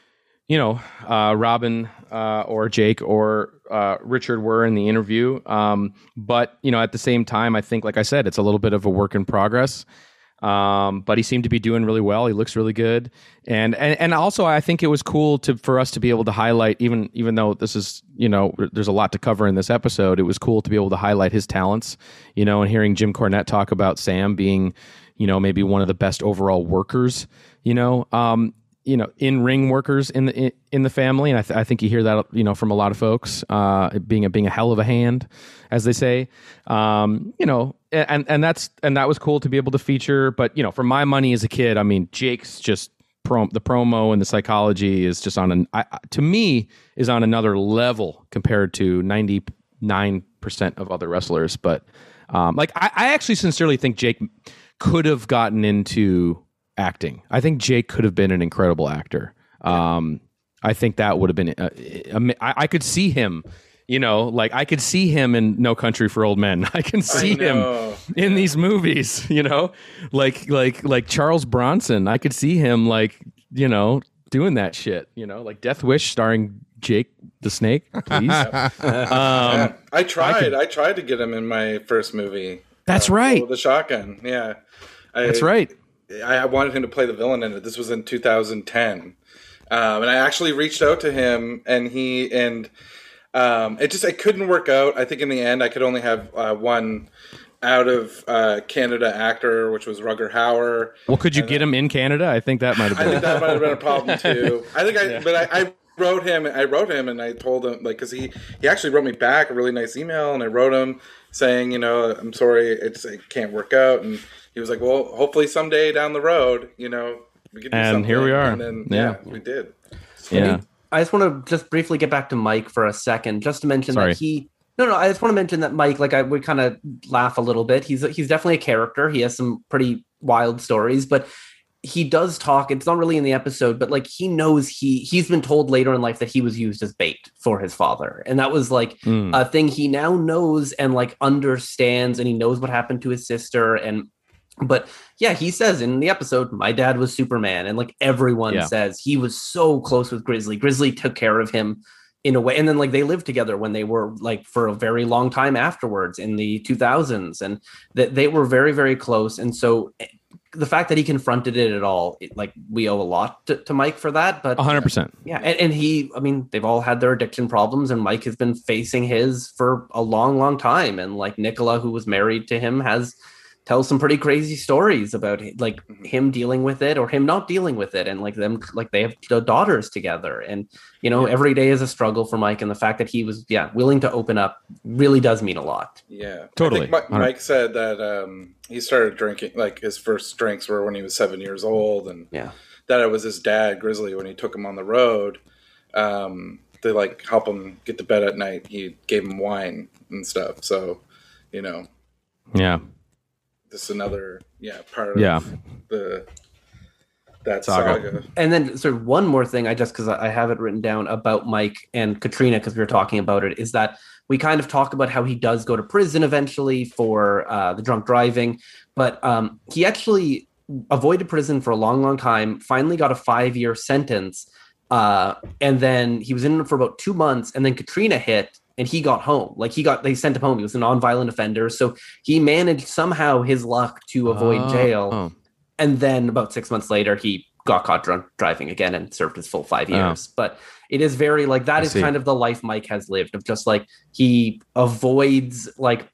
Speaker 3: Robin or Jake or Richard were in the interview. But, at the same time, I think, like I said, it's a little bit of a work in progress. But he seemed to be doing really well. He looks really good. And also I think it was cool for us to be able to highlight, even though this is, there's a lot to cover in this episode, it was cool to be able to highlight his talents, and hearing Jim Cornette talk about Sam being, maybe one of the best overall workers, in-ring workers in the family. And I think you hear that, from a lot of folks, being a hell of a hand, as they say, and that was cool to be able to feature. But, for my money as a kid, I mean, Jake's just the promo and the psychology is just to me is on another level compared to 99% of other wrestlers. But, I actually sincerely think Jake could have gotten into acting. I think Jake could have been an incredible actor. I think that would have been. I could see him. I could see him in No Country for Old Men. I can see him in these movies. Like Charles Bronson. I could see him doing that shit. Like Death Wish starring Jake the Snake. Please.
Speaker 4: I tried to get him in my first movie.
Speaker 3: That's right.
Speaker 4: The Shotgun. Yeah.
Speaker 3: That's right.
Speaker 4: I wanted him to play the villain in it. This was in 2010. And I actually reached out to him it couldn't work out. I think in the end I could only have one out of Canada actor, which was Rutger Hauer.
Speaker 3: Well, could you get him in Canada? I think that might have been.
Speaker 4: I think that might have been a problem too. I wrote him and I told him, because he actually wrote me back a really nice email, and I wrote him saying, I'm sorry, it can't work out. And he was like, well, hopefully someday down the road, we can do something.
Speaker 3: And here we are.
Speaker 4: And then, we did.
Speaker 3: Yeah.
Speaker 5: I just want to just briefly get back to Mike for a second, just to mention that I just want to mention that Mike, I would kind of laugh a little bit. He's definitely a character. He has some pretty wild stories, but he does talk. It's not really in the episode, but he knows he's been told later in life that he was used as bait for his father. And that was a thing he now knows and understands, and he knows what happened to his sister. But yeah, he says in the episode, my dad was Superman. And everyone says he was so close with Grizzly. Grizzly took care of him in a way. And then they lived together when they were for a very long time afterwards in the 2000s. And that they were very, very close. And so the fact that he confronted it at all, we owe a lot to Mike for that. But
Speaker 3: 100%.
Speaker 5: Yeah. And they've all had their addiction problems, and Mike has been facing his for a long, long time. And Nicola, who was married to him, tells some pretty crazy stories about him dealing with it or him not dealing with it. And they have daughters together, and, every day is a struggle for Mike. And the fact that he was, willing to open up really does mean a lot.
Speaker 4: Yeah,
Speaker 3: totally.
Speaker 4: I think Mike said that he started drinking, his first drinks were when he was 7 years old. And that it was his dad, Grizzly, when he took him on the road, to help him get to bed at night. He gave him wine and stuff. So,
Speaker 3: yeah.
Speaker 4: This is another part of that saga.
Speaker 5: And then sort of one more thing, because I have it written down about Mike and Katrina, because we were talking about it, is that we kind of talk about how he does go to prison eventually for the drunk driving, but he actually avoided prison for a long, long time, finally got a 5-year sentence, and then he was in it for about 2 months, and then Katrina hit, and he got home. They sent him home. He was a nonviolent offender. So he managed somehow his luck to avoid jail. And then about 6 months later, he got caught drunk driving again and served his full 5 years. But it is very that is kind of the life Mike has lived, of just he avoids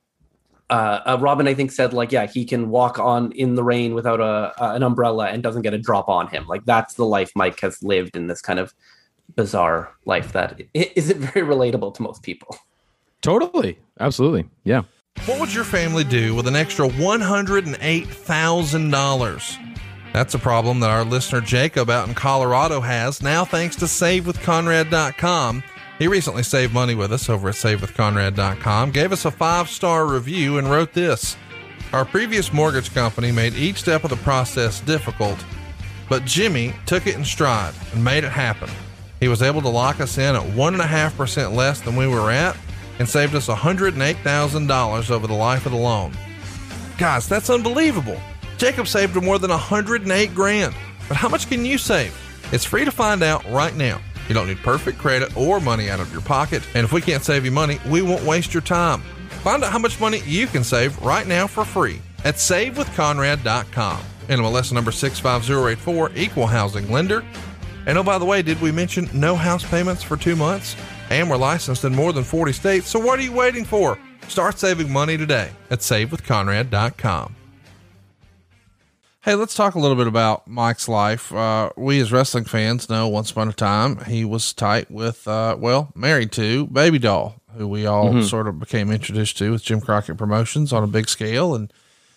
Speaker 5: Robin, I think, said he can walk on in the rain without an umbrella and doesn't get a drop on him. That's the life Mike has lived, in this kind of bizarre life that isn't very relatable to most people.
Speaker 3: Totally. Absolutely. Yeah.
Speaker 2: What would your family do with an extra $108,000? That's a problem that our listener Jacob out in Colorado has now thanks to SaveWithConrad.com. He recently saved money with us over at SaveWithConrad.com, gave us a 5-star review, and wrote this. Our previous mortgage company made each step of the process difficult, but Jimmy took it in stride and made it happen. He was able to lock us in at 1.5% less than we were at and saved us $108,000 over the life of the loan. Guys, that's unbelievable. Jacob saved more than $108,000. But how much can you save? It's free to find out right now. You don't need perfect credit or money out of your pocket. And if we can't save you money, we won't waste your time. Find out how much money you can save right now for free at SaveWithConrad.com. NMLS number 65084, equal housing lender. And oh, by the way, did we mention no house payments for 2 months? And we're licensed in more than 40 states, so what are you waiting for? Start saving money today at SaveWithConrad.com. Hey, let's talk a little bit about Mike's life. We as wrestling fans know once upon a time he was tight with, married to Baby Doll, who we all sort of became introduced to with Jim Crockett Promotions on a big scale. And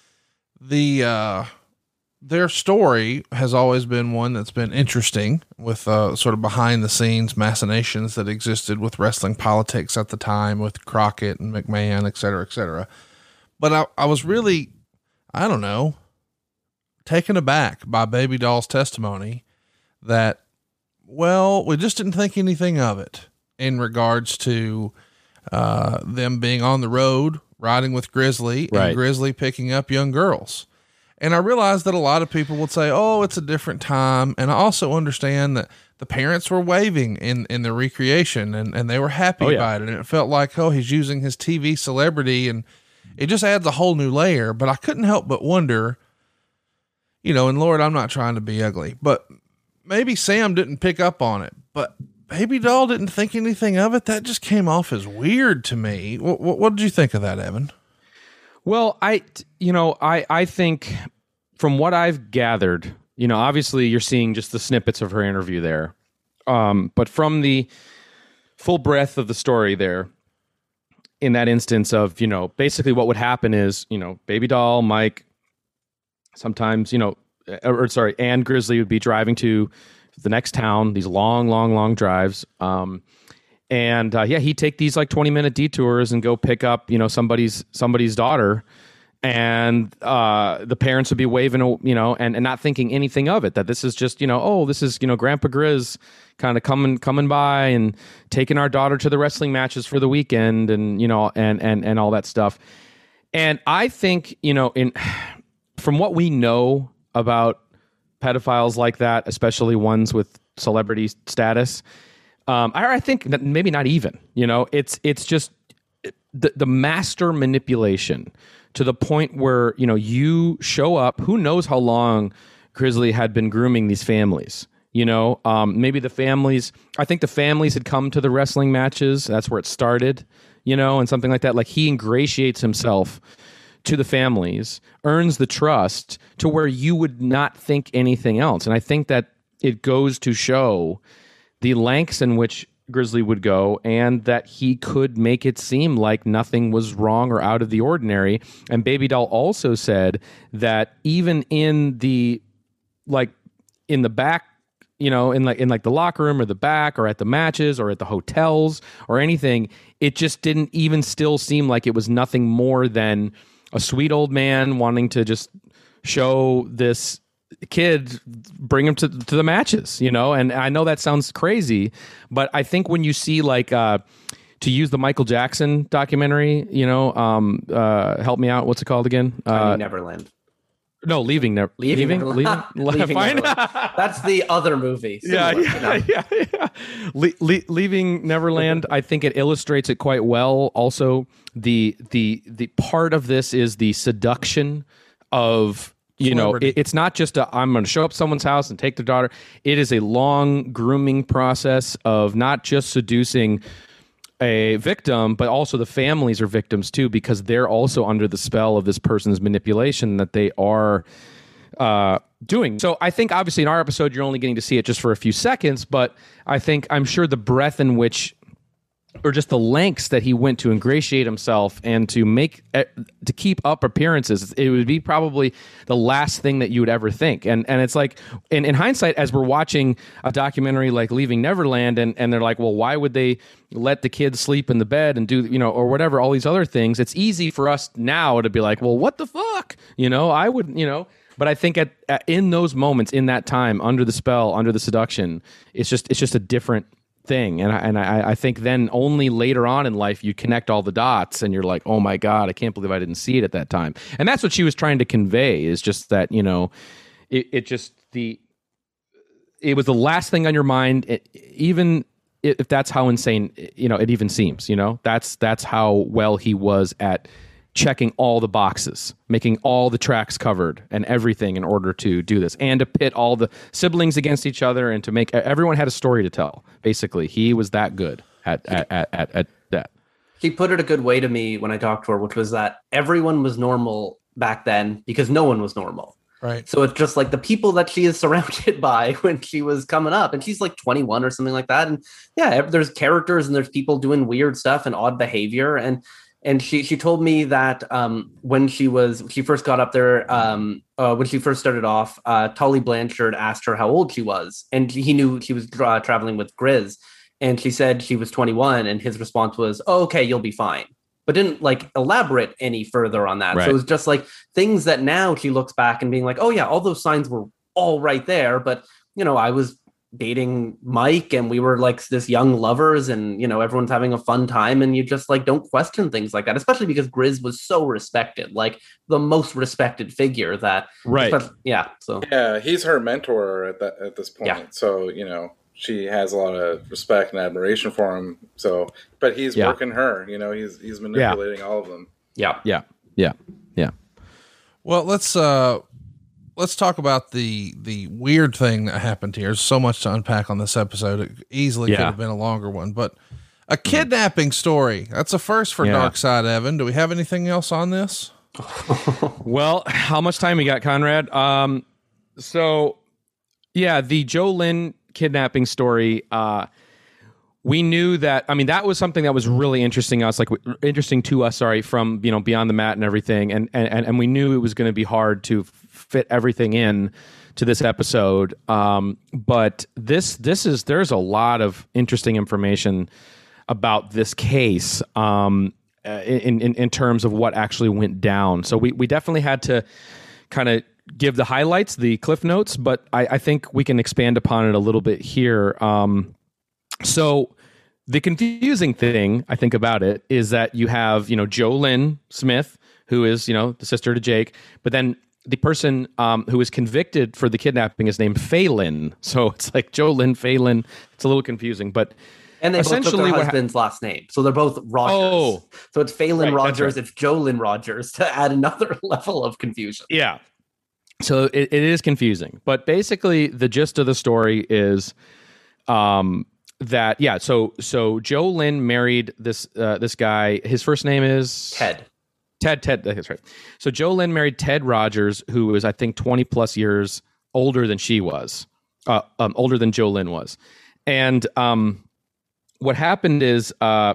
Speaker 2: their story has always been one that's been interesting with sort of behind the scenes machinations that existed with wrestling politics at the time with Crockett and McMahon, et cetera, et cetera. But I was really, I don't know, taken aback by Baby Doll's testimony that, well, we just didn't think anything of it in regards to them being on the road, riding with Grizzly,
Speaker 3: right,
Speaker 2: and Grizzly picking up young girls. And I realized that a lot of people would say, oh, it's a different time. And I also understand that the parents were waving in the recreation and they were happy about it. And it felt like, oh, he's using his TV celebrity, and it just adds a whole new layer. But I couldn't help but wonder, you know, and Lord, I'm not trying to be ugly, but maybe Sam didn't pick up on it, but Baby Doll didn't think anything of it. That just came off as weird to me. What did you think of that, Evan?
Speaker 3: Well, I think from what I've gathered, you know, obviously you're seeing just the snippets of her interview there. But from the full breadth of the story there, in that instance of, you know, basically what would happen is, you know, Baby Doll, Mike, sometimes, you know, and Grizzly would be driving to the next town, these long drives. He'd take these like 20-minute detours and go pick up, you know, somebody's daughter, and the parents would be waving, you know, and not thinking anything of it, that this is just, you know, oh, this is, you know, Grandpa Grizz kind of coming by and taking our daughter to the wrestling matches for the weekend, and, you know, and all that stuff. And I think, you know, from what we know about pedophiles like that, especially ones with celebrity status, I think that maybe not even, you know, it's just the master manipulation to the point where, you know, you show up, who knows how long Grizzly had been grooming these families, you know, maybe I think the families had come to the wrestling matches. That's where it started, you know, and something like that. Like, he ingratiates himself to the families, earns the trust to where you would not think anything else. And I think that it goes to show the lengths in which Grizzly would go, and that he could make it seem like nothing was wrong or out of the ordinary. And Baby Doll also said that even in the back, you know, in the locker room or the back or at the matches or at the hotels or anything, it just didn't even still seem like it was nothing more than a sweet old man wanting to just show this kid, bring him to the matches, you know. And I know that sounds crazy, but I think when you see, like, to use the Michael Jackson documentary, you know, help me out, what's it called again?
Speaker 5: Neverland.
Speaker 3: No, Leaving Neverland.
Speaker 5: That's the other movie. Similar,
Speaker 3: yeah. Leaving Neverland. I think it illustrates it quite well. Also, the part of this is the seduction of, you know, it's not just I'm going to show up someone's house and take their daughter. It is a long grooming process of not just seducing a victim, but also the families are victims too, because they're also under the spell of this person's manipulation that they are doing. So I think obviously in our episode, you're only getting to see it just for a few seconds, but I'm sure the breadth in which or just the lengths that he went to ingratiate himself and to keep up appearances, it would be probably the last thing that you would ever think. And it's like, in hindsight, as we're watching a documentary like Leaving Neverland, and they're like, well, why would they let the kids sleep in the bed and do, or whatever, all these other things? It's easy for us now to be like, well, what the fuck? I would, but I think in those moments, in that time, under the spell, under the seduction, it's just a different thing. And I think then only later on in life you connect all the dots and you're like, oh my God, I can't believe I didn't see it at that time. And that's what she was trying to convey, is just that, it was the last thing on your mind, even if that's how insane, it even seems, that's how well he was at checking all the boxes, making all the tracks covered and everything in order to do this, and to pit all the siblings against each other, and to make everyone had a story to tell. Basically, he was that good at that.
Speaker 5: He put it a good way to me when I talked to her, which was that everyone was normal back then because no one was normal.
Speaker 2: Right.
Speaker 5: So it's just like the people that she is surrounded by when she was coming up, and she's like 21 or something like that. And yeah, there's characters and there's people doing weird stuff and odd behavior. And she told me that when she first got up there, when she first started off, Tully Blanchard asked her how old she was, and he knew she was traveling with Grizz, and she said she was 21, and his response was, oh, "Okay, you'll be fine," but didn't elaborate any further on that. Right. So it was just like things that now she looks back and being like, "Oh yeah, all those signs were all right there," but I was dating Mike and we were like this young lovers, and everyone's having a fun time, and you just don't question things like that, especially because Grizz was so respected, like the most respected figure that
Speaker 3: right.
Speaker 5: So
Speaker 4: he's her mentor at this point. Yeah. So she has a lot of respect and admiration for him. So, but he's working her. He's manipulating all of them.
Speaker 3: Yeah.
Speaker 2: Well, let's talk about the weird thing that happened here. There's so much to unpack on this episode. It easily could have been a longer one, but a kidnapping story. That's a first for Dark Side Evan. Do we have anything else on this?
Speaker 3: Well, how much time we got, Conrad? The Joe Lynn kidnapping story, we knew that, that was something that was really interesting to us, from, Beyond the Mat and everything. And we knew it was going to be hard to fit everything in to this episode. But there's a lot of interesting information about this case, in terms of what actually went down. So we definitely had to kind of give the highlights, the cliff notes, but I think we can expand upon it a little bit here. So the confusing thing, I think, about it is that you have, Jo Lynn Smith, who is, the sister to Jake, but then the person who was convicted for the kidnapping is named Phelan. So it's like Jo Lynn, Phelan. It's a little confusing, but
Speaker 5: and they both took their husband's last name, so they're both Rogers. Oh, so it's Phelan Rogers. Right. It's Jo Lynn Rogers, to add another level of confusion.
Speaker 3: Yeah. So it is confusing, but basically the gist of the story is that so Jo Lynn married this guy. His first name is
Speaker 5: Ted.
Speaker 3: That's right. So Jo Lynn married Ted Rogers, who was, I think, 20 plus years older than she was, older than Jo Lynn was. And what happened is,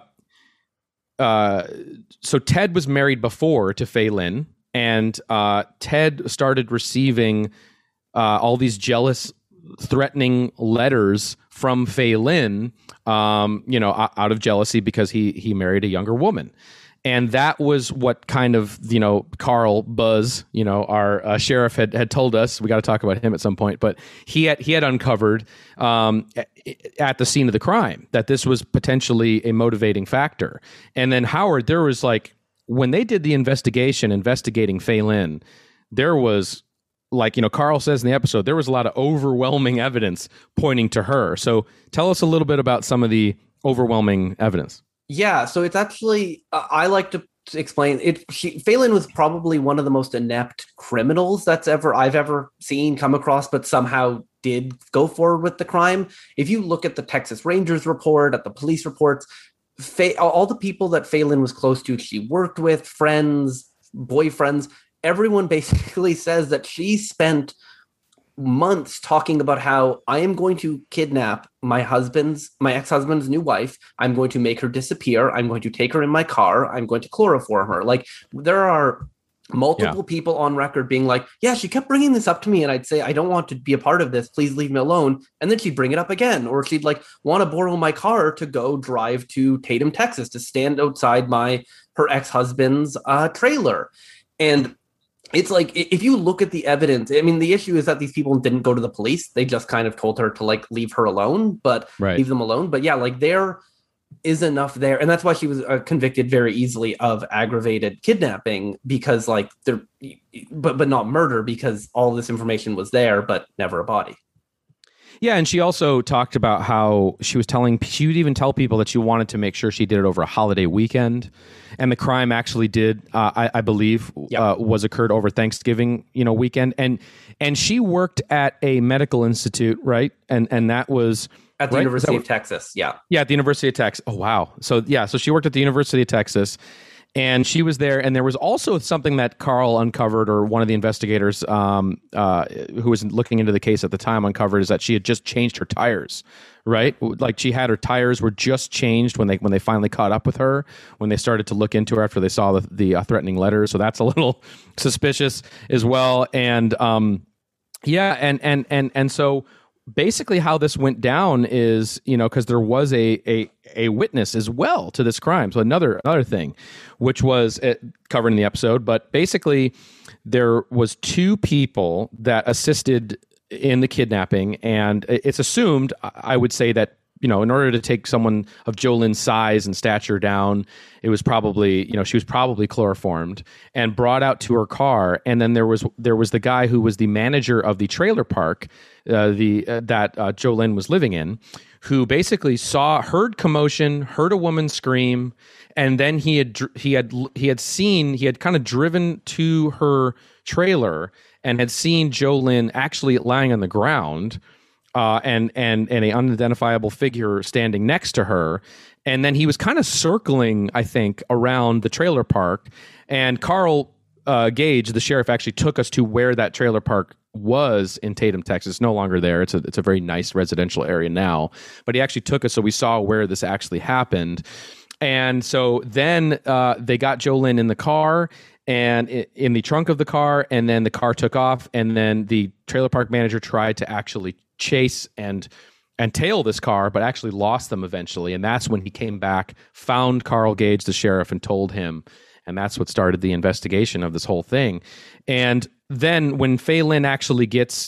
Speaker 3: so Ted was married before to Phelan, and Ted started receiving all these jealous, threatening letters from Phelan, out of jealousy because he married a younger woman. And that was what kind of, Carl Buzz, our sheriff had told us. We got to talk about him at some point, but he had uncovered at the scene of the crime that this was potentially a motivating factor. And then Howard, there was when they did the investigation investigating Phelan, there was, Carl says in the episode, there was a lot of overwhelming evidence pointing to her. So tell us a little bit about some of the overwhelming evidence.
Speaker 5: Yeah, so it's actually, I like to explain it. Phelan was probably one of the most inept criminals I've ever seen come across, but somehow did go forward with the crime. If you look at the Texas Rangers report, at the police reports, all the people that Phelan was close to, she worked with, friends, boyfriends, everyone basically says that she spent months talking about how I am going to kidnap my ex-husband's new wife. I'm going to make her disappear. I'm going to take her in my car. I'm going to chloroform her. Like, there are multiple people on record being like, yeah, she kept bringing this up to me, and I'd say, I don't want to be a part of this. Please leave me alone. And then she'd bring it up again, or she'd like want to borrow my car to go drive to Tatum, Texas, to stand outside her ex-husband's trailer. And it's like, if you look at the evidence, I mean, the issue is that these people didn't go to the police. They just kind of told her to like leave her alone, leave them alone. But yeah, like there is enough there. And that's why she was convicted very easily of aggravated kidnapping, because like but not murder, because all this information was there, but never a body.
Speaker 3: Yeah, and she also talked about how she would even tell people that she wanted to make sure she did it over a holiday weekend, and the crime actually did, I believe, was occurred over Thanksgiving, weekend, and she worked at a medical institute, right? And that was
Speaker 5: at the University of Texas, yeah, at
Speaker 3: the University of Texas. Oh wow, so she worked at the University of Texas. And she was there, and there was also something that Carl uncovered, or one of the investigators who was looking into the case at the time uncovered, is that she had just changed her tires, right? Like her tires were just changed when they finally caught up with her, when they started to look into her after they saw the threatening letters. So that's a little suspicious as well. And and so basically how this went down is, because there was a witness as well to this crime. So another thing, which was covered in the episode, but basically there was two people that assisted in the kidnapping, and it's assumed, I would say, that in order to take someone of JoLyn's size and stature down, it was probably, she was probably chloroformed and brought out to her car. And then there was the guy who was the manager of the trailer park that JoLyn was living in, who basically heard commotion, heard a woman scream, and then he had kind of driven to her trailer and had seen JoLyn actually lying on the ground. And an unidentifiable figure standing next to her. And then he was kind of circling, I think, around the trailer park. And Carl Gage, the sheriff, actually took us to where that trailer park was in Tatum, Texas. No longer there. It's a very nice residential area now. But he actually took us, so we saw where this actually happened. And so then they got JoLyn in the car, and in the trunk of the car, and then the car took off, and then the trailer park manager tried to actually chase and tail this car, but actually lost them eventually. And that's when he came back, found Carl Gage, the sheriff, and told him. And that's what started the investigation of this whole thing. And then when Faye Lynn actually gets,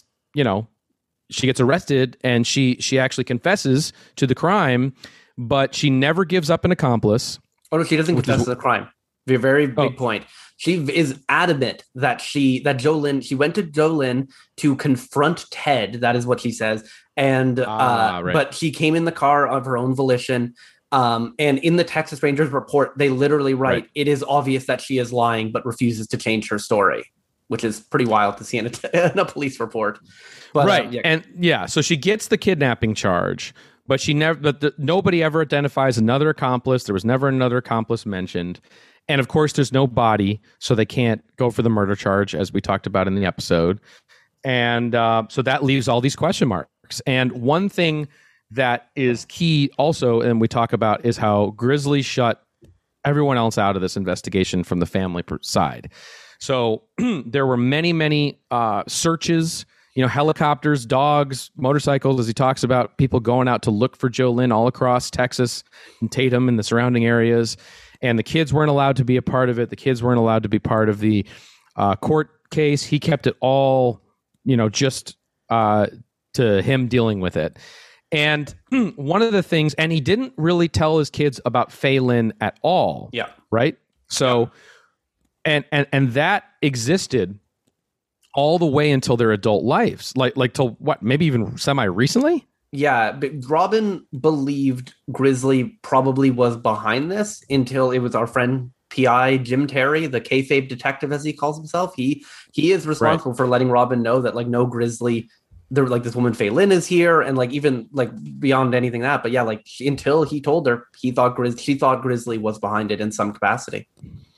Speaker 3: she gets arrested, and she actually confesses to the crime, but she never gives up an accomplice.
Speaker 5: Oh, no, she doesn't confess to the crime. Very big point. She is adamant that she went to JoLyn to confront Ted. That is what she says. And right. But she came in the car of her own volition. And in the Texas Rangers report, they literally write, It is obvious that she is lying, but refuses to change her story, which is pretty wild to see in a police report. But,
Speaker 3: right. So she gets the kidnapping charge, but nobody ever identifies another accomplice. There was never another accomplice mentioned. And of course, there's no body, so they can't go for the murder charge, as we talked about in the episode. And so that leaves all these question marks. And one thing that is key also, and we talk about, is how Grizzly shut everyone else out of this investigation from the family side. So there were many, many searches, helicopters, dogs, motorcycles, as he talks about, people going out to look for JoLyn all across Texas and Tatum and the surrounding areas. And the kids weren't allowed to be a part of it. The kids weren't allowed to be part of the court case. He kept it all, just to him dealing with it. And one of the things, and he didn't really tell his kids about Faye Lynn at all.
Speaker 5: Yeah.
Speaker 3: Right? So, and that existed all the way until their adult lives. Like till what, maybe even semi-recently?
Speaker 5: Yeah, but Robin believed Grizzly probably was behind this until it was our friend PI Jim Terry, the kayfabe detective, as he calls himself. He is responsible for letting Robin know that no, Grizzly, there this woman Faye Lynn is here, and even beyond anything that. But yeah, until he told her, she thought Grizzly was behind it in some capacity.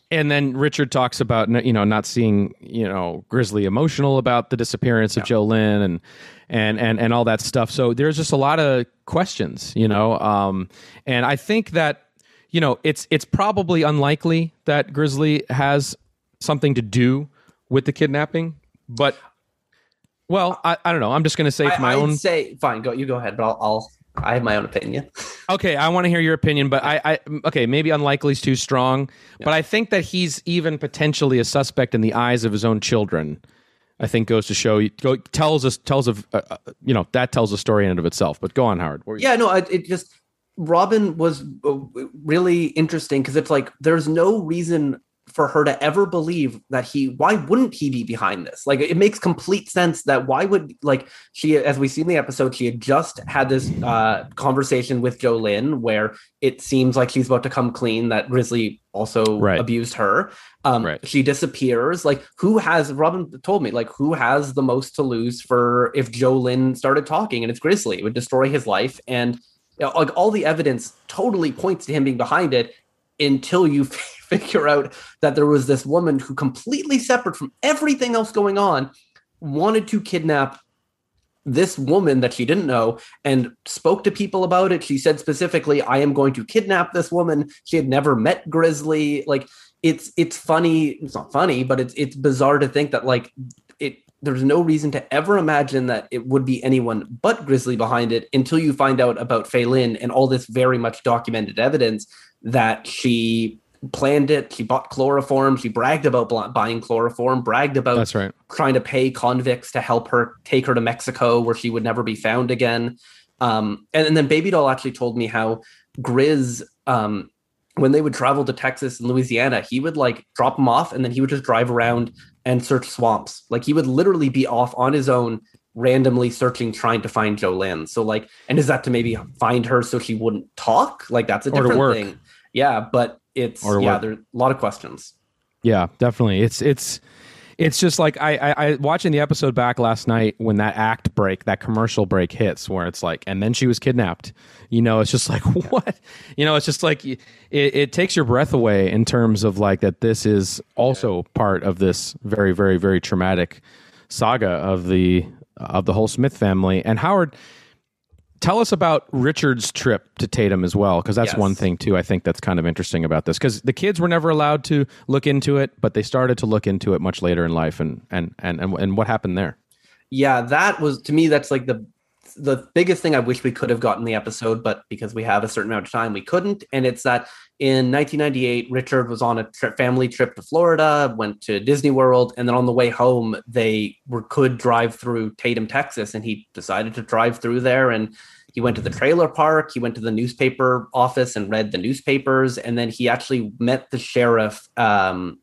Speaker 3: And then Richard talks about, not seeing, Grizzly emotional about the disappearance of Jolynn and all that stuff. So there's just a lot of questions, and I think that, it's probably unlikely that Grizzly has something to do with the kidnapping, but I don't know. I'm just going to say
Speaker 5: I'd say, fine, you go ahead, but I have my own opinion.
Speaker 3: Okay, I want to hear your opinion, but okay, maybe unlikely is too strong, but I think that he's even potentially a suspect in the eyes of his own children. I think goes to show, that tells a story in and of itself. But go on, Howard.
Speaker 5: Robin was really interesting because it's like there's no reason for her to ever believe that why wouldn't he be behind this? Like, it makes complete sense that why would, like, she, as we see in the episode, she had just had this conversation with Jolynn where it seems like she's about to come clean, that Grizzly also abused her. She disappears. Like, Robin told me, like, who has the most to lose for if Jolynn started talking, and it's Grizzly. It would destroy his life. And like, all the evidence totally points to him being behind it until you figure out that there was this woman who, completely separate from everything else going on, wanted to kidnap this woman that she didn't know and spoke to people about it. She said specifically, I am going to kidnap this woman. She had never met Grizzly. Like, it's funny. It's not funny, but it's bizarre to think that, like, there's no reason to ever imagine that it would be anyone but Grizzly behind it until you find out about Phelan and all this very much documented evidence that she planned it. She bought chloroform. She bragged about buying chloroform, bragged about trying to pay convicts to help her take her to Mexico where she would never be found again. And then Baby Doll actually told me how Grizz, when they would travel to Texas and Louisiana, he would, like, drop them off and then he would just drive around and search swamps. Like, he would literally be off on his own, randomly searching, trying to find Jolynn. So, like, and is that to maybe find her so she wouldn't talk? Like, that's a different thing. Yeah, but there's a lot of questions. Yeah, definitely. It's just like I watching the episode back last night when that commercial break hits, where it's like, and then she was kidnapped. It's just like, what? It's just like it takes your breath away in terms of, like, that this is also part of this very, very, very traumatic saga of the whole Smith family. And Howard, tell us about Richard's trip to Tatum as well, because that's one thing too I think that's kind of interesting about this, because the kids were never allowed to look into it, but they started to look into it much later in life, and what happened there. Yeah, that was, to me, that's like the biggest thing I wish we could have gotten in the episode, but because we have a certain amount of time, we couldn't. And it's that in 1998, Richard was on a family trip to Florida, went to Disney World, and then on the way home, they could drive through Tatum, Texas, and he decided to drive through there. And he went to the trailer park, he went to the newspaper office and read the newspapers, and then he actually met the sheriff of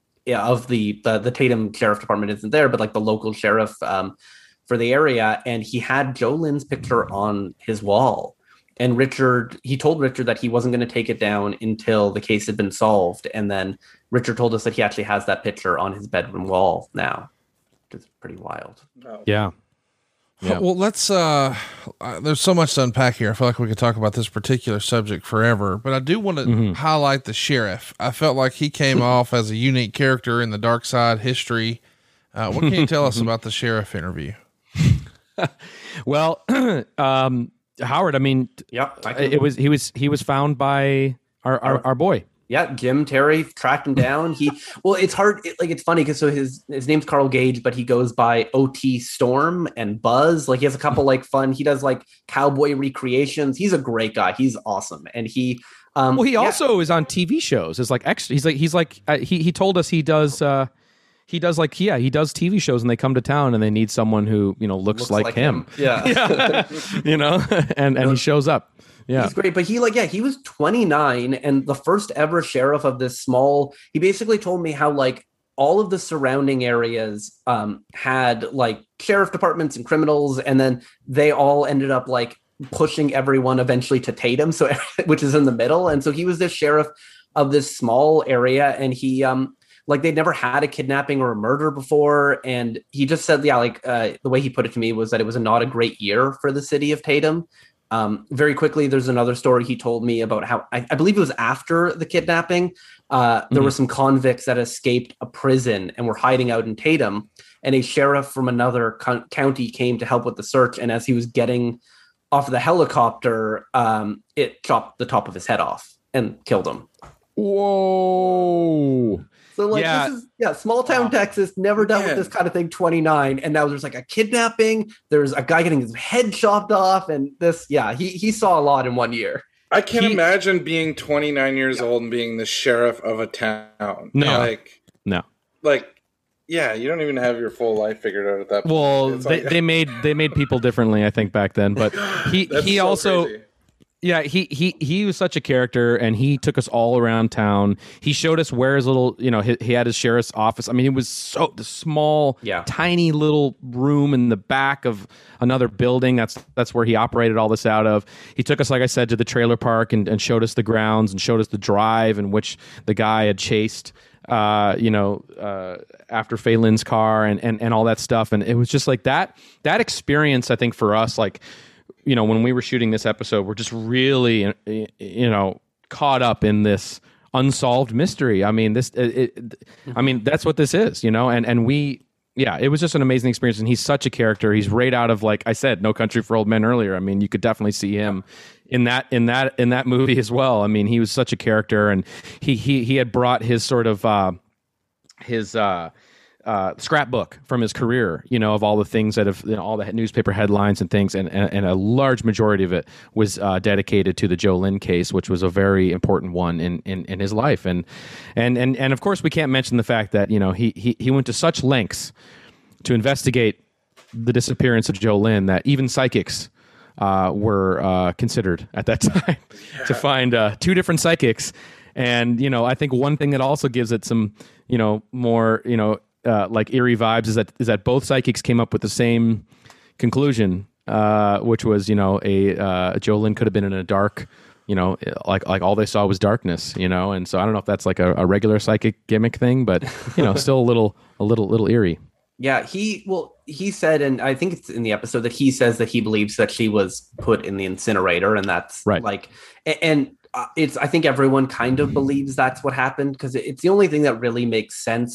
Speaker 5: the Tatum Sheriff Department isn't there, but like the local sheriff for the area, and he had Jolynn's picture on his wall. And he told Richard that he wasn't going to take it down until the case had been solved. And then Richard told us that he actually has that picture on his bedroom wall now. It's pretty wild. Oh. Yeah.
Speaker 2: Well, let's, there's so much to unpack here. I feel like we could talk about this particular subject forever, but I do want to highlight the sheriff. I felt like he came off as a unique character in the Dark Side history. What can you tell us about the sheriff interview?
Speaker 3: Well, Howard, I mean, he was found by our boy. Yeah, Jim Terry tracked him down. It's hard. It's funny because his name's Carl Gage, but he goes by OT Storm and Buzz. Like, he has a couple fun. He does cowboy recreations. He's a great guy. He's awesome, and he. He also is on TV shows. Is extra. He told us he does. He does TV shows, and they come to town and they need someone who looks like him. Yeah. And he shows up. Yeah, he's great. But he was 29 and the first ever sheriff of this small. He basically told me how all of the surrounding areas had sheriff departments and criminals, and then they all ended up pushing everyone eventually to Tatum, so which is in the middle. And so he was the sheriff of this small area, and he they'd never had a kidnapping or a murder before. And he just said, the way he put it to me was that it was not a great year for the city of Tatum.
Speaker 5: Very quickly, there's another story he told me about how I believe it was after the kidnapping. There were some convicts that escaped a prison and were hiding out in Tatum, and a sheriff from another county came to help with the search. And as he was getting off the helicopter, it chopped the top of his head off and killed him.
Speaker 3: Whoa.
Speaker 5: So like,
Speaker 3: Yeah.
Speaker 5: this is small town Texas, never done with this kind of thing. 29, and now there's like a kidnapping. There's a guy getting his head chopped off, and this, he saw a lot in 1 year.
Speaker 4: I can't imagine being 29 years old and being the sheriff of a town.
Speaker 3: No.
Speaker 2: No.
Speaker 4: You don't even have your full life figured out at that point.
Speaker 3: Well,
Speaker 4: It's
Speaker 3: they made people differently, I think, back then. But he
Speaker 4: so
Speaker 3: also.
Speaker 4: crazy.
Speaker 3: Yeah, he was such a character, and he took us all around town. He showed us where his little, he had his sheriff's office. I mean, it was the small, tiny little room in the back of another building. That's where he operated all this out of. He took us, like I said, to the trailer park and showed us the grounds and showed us the drive in which the guy had chased, after Fei Lin's car and all that stuff. And it was just like that experience, I think, for us, like, when we were shooting this episode, we're just really, caught up in this unsolved mystery. I mean, that's what this is, and we, it was just an amazing experience. And he's such a character. He's right out of, like I said, No Country for Old Men earlier. I mean, you could definitely see him in that movie as well. I mean, he was such a character, and he had brought his sort of, scrapbook from his career, of all the things that have, all the newspaper headlines and things, and a large majority of it was dedicated to the Joe Lynn case, which was a very important one in his life, and of course we can't mention the fact that he went to such lengths to investigate the disappearance of Joe Lynn that even psychics were considered at that time to find two different psychics, and I think one thing that also gives it some more like eerie vibes is that both psychics came up with the same conclusion, which was a Joe Lynn could have been in a dark, like all they saw was darkness, and so I don't know if that's like a regular psychic gimmick thing, but still a little eerie.
Speaker 5: Yeah, he said, and I think it's in the episode that he says that he believes that she was put in the incinerator, and that's
Speaker 3: right.
Speaker 5: Like, and I think everyone kind of believes that's what happened, because it's the only thing that really makes sense.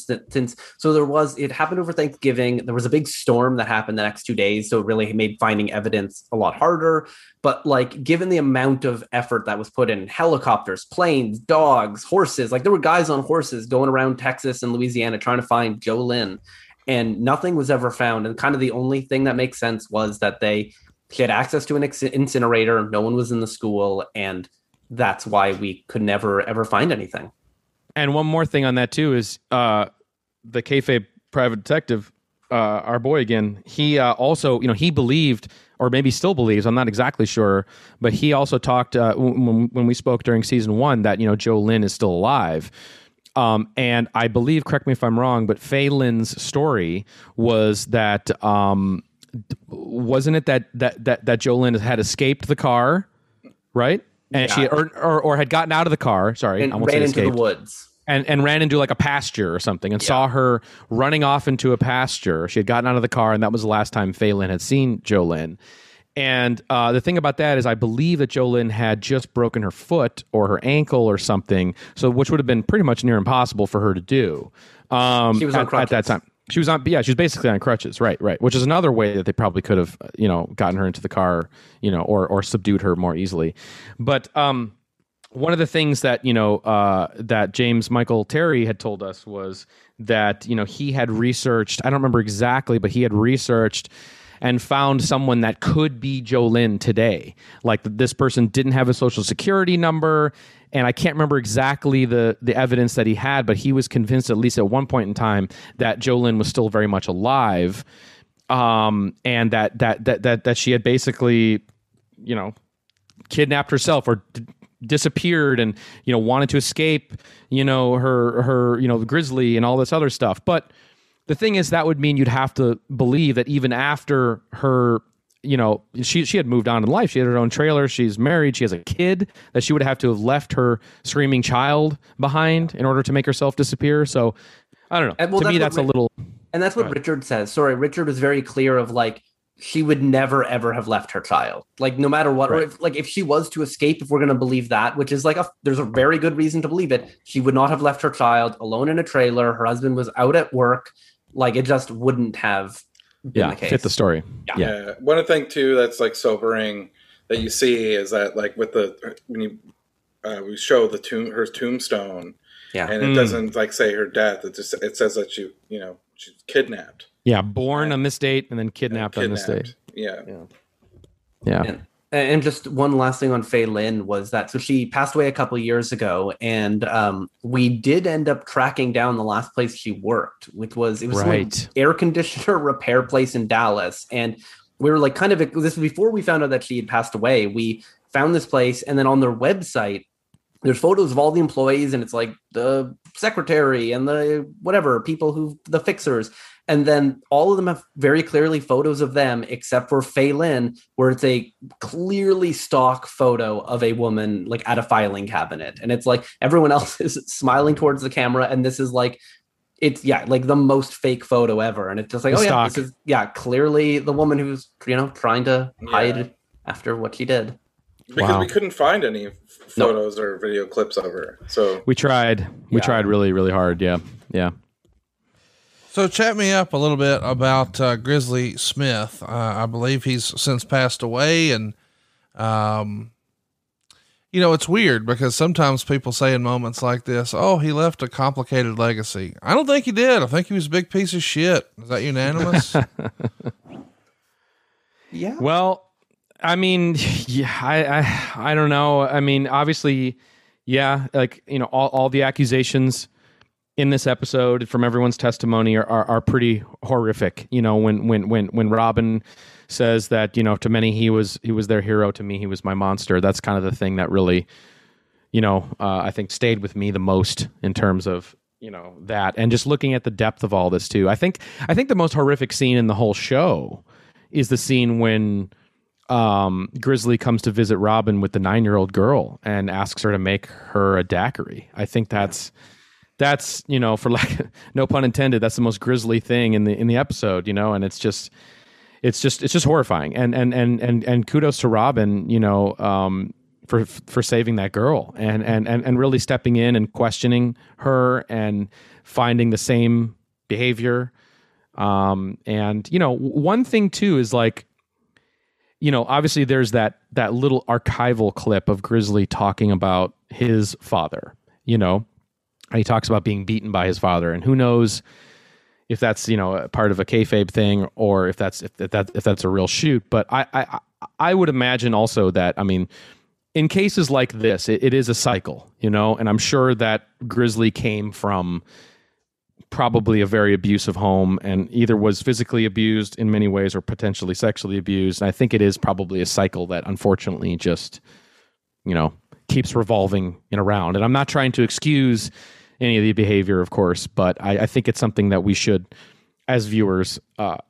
Speaker 5: It happened over Thanksgiving. There was a big storm that happened the next 2 days, so it really made finding evidence a lot harder. But like, given the amount of effort that was put in, helicopters, planes, dogs, horses, like there were guys on horses going around Texas and Louisiana trying to find Joe Lynn, and nothing was ever found. And kind of the only thing that makes sense was that she had access to an incinerator. No one was in the school, and that's why we could never ever find anything.
Speaker 3: And one more thing on that too is the kayfabe private detective, our boy again. He also, he believed, or maybe still believes, I'm not exactly sure, but he also talked when we spoke during season 1 that Joe Lynn is still alive. And I believe, correct me if I'm wrong, but Fei Lin's story was that wasn't it that Joe Lynn had escaped the car, right? And she or had gotten out of the car. Sorry,
Speaker 5: and
Speaker 3: I won't
Speaker 5: ran
Speaker 3: say
Speaker 5: into
Speaker 3: escaped,
Speaker 5: the woods
Speaker 3: and ran into like a pasture or something, and saw her running off into a pasture. She had gotten out of the car, and that was the last time Fei Lin had seen Joe Lynn. And the thing about that is, I believe that Joe Lynn had just broken her foot or her ankle or something, so which would have been pretty much near impossible for her to do.
Speaker 5: She was on crutches
Speaker 3: at that time. She was basically on crutches, right, which is another way that they probably could have, gotten her into the car, or subdued her more easily. But one of the things that, that James Michael Terry had told us was that, he had researched, I don't remember exactly, but he had researched and found someone that could be Joe Lynn today. Like, this person didn't have a social security number, and I can't remember exactly the evidence that he had, but he was convinced, at least at one point in time, that Joe Lynn was still very much alive, and that she had basically, kidnapped herself or disappeared and wanted to escape, her grizzly and all this other stuff. But the thing is, that would mean you'd have to believe that even after her, she had moved on in life. She had her own trailer. She's married. She has a kid, that she would have to have left her screaming child behind in order to make herself disappear. So I don't know. To me, that's a little.
Speaker 5: And that's what Richard says. Sorry, Richard was very clear of like, she would never ever have left her child, like no matter what.
Speaker 3: Right.
Speaker 5: Or if she was to escape, if we're going to believe that, which is like there's a very good reason to believe it, she would not have left her child alone in a trailer. Her husband was out at work. Like it just wouldn't have been the case.
Speaker 3: Fit the story.
Speaker 4: Yeah. One thing too that's like sobering that you see is that like with when you we show her tombstone, and it doesn't like say her death. It says that she's kidnapped.
Speaker 3: Yeah, born on this date and then kidnapped on this date.
Speaker 4: Yeah.
Speaker 5: And just one last thing on Fei Lin was that, so she passed away a couple years ago, and we did end up tracking down the last place she worked, which was an air conditioner repair place in Dallas. And we were like this was before we found out that she had passed away. We found this place, and then on their website, there's photos of all the employees, and it's like the secretary and the the fixers. And then all of them have very clearly photos of them, except for Fei Lin, where it's a clearly stock photo of a woman like at a filing cabinet. And it's like everyone else is smiling towards the camera. And this is like, it's like the most fake photo ever. And it's just like, this is clearly the woman who's, trying to hide after what she did.
Speaker 4: Because we couldn't find any photos or video clips of her. So
Speaker 3: we tried really, really hard. Yeah.
Speaker 2: So chat me up a little bit about Grizzly Smith. I believe he's since passed away, and it's weird because sometimes people say in moments like this, "Oh, he left a complicated legacy." I don't think he did. I think he was a big piece of shit. Is that unanimous?
Speaker 5: Yeah.
Speaker 3: Well, I mean, I don't know. I mean, obviously, like all the accusations in this episode from everyone's testimony are pretty horrific. When Robin says that, to many, he was their hero. To me, he was my monster. That's kind of the thing that really, I think stayed with me the most in terms of, that, and just looking at the depth of all this too. I think the most horrific scene in the whole show is the scene when Grizzly comes to visit Robin with the 9-year-old girl and asks her to make her a daiquiri. I think that's for like no pun intended, that's the most grisly thing in the episode, and it's just horrifying. And kudos to Robin, for saving that girl and really stepping in and questioning her and finding the same behavior. And one thing too is like, obviously there's that little archival clip of Grizzly talking about his father, he talks about being beaten by his father, and who knows if that's a part of a kayfabe thing or if that's a real shoot. But I would imagine also that, I mean, in cases like this, it is a cycle, and I'm sure that Grizzly came from probably a very abusive home and either was physically abused in many ways or potentially sexually abused. And I think it is probably a cycle that unfortunately just keeps revolving in around. And I'm not trying to excuse any of the behavior, of course, but I think it's something that we should, as viewers,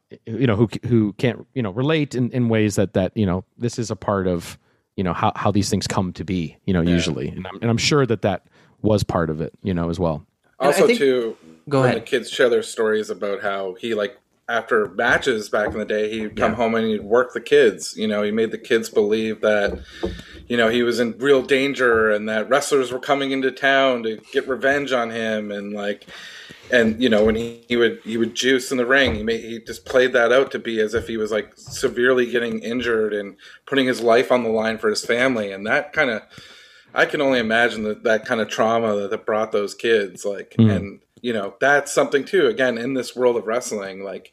Speaker 3: who can't, relate in ways that this is a part of, how these things come to be, usually. And I'm sure that was part of it, as well.
Speaker 4: Also, too,
Speaker 5: go
Speaker 4: when
Speaker 5: ahead.
Speaker 4: The kids share their stories about how he, like, after matches back in the day, he'd come home and he'd work the kids. He made the kids believe that, he was in real danger and that wrestlers were coming into town to get revenge on him. And when he would juice in the ring, he just played that out to be as if he was like severely getting injured and putting his life on the line for his family. And that kind of, I can only imagine that kind of trauma that brought those kids, like, and that's something too. Again, in this world of wrestling, like,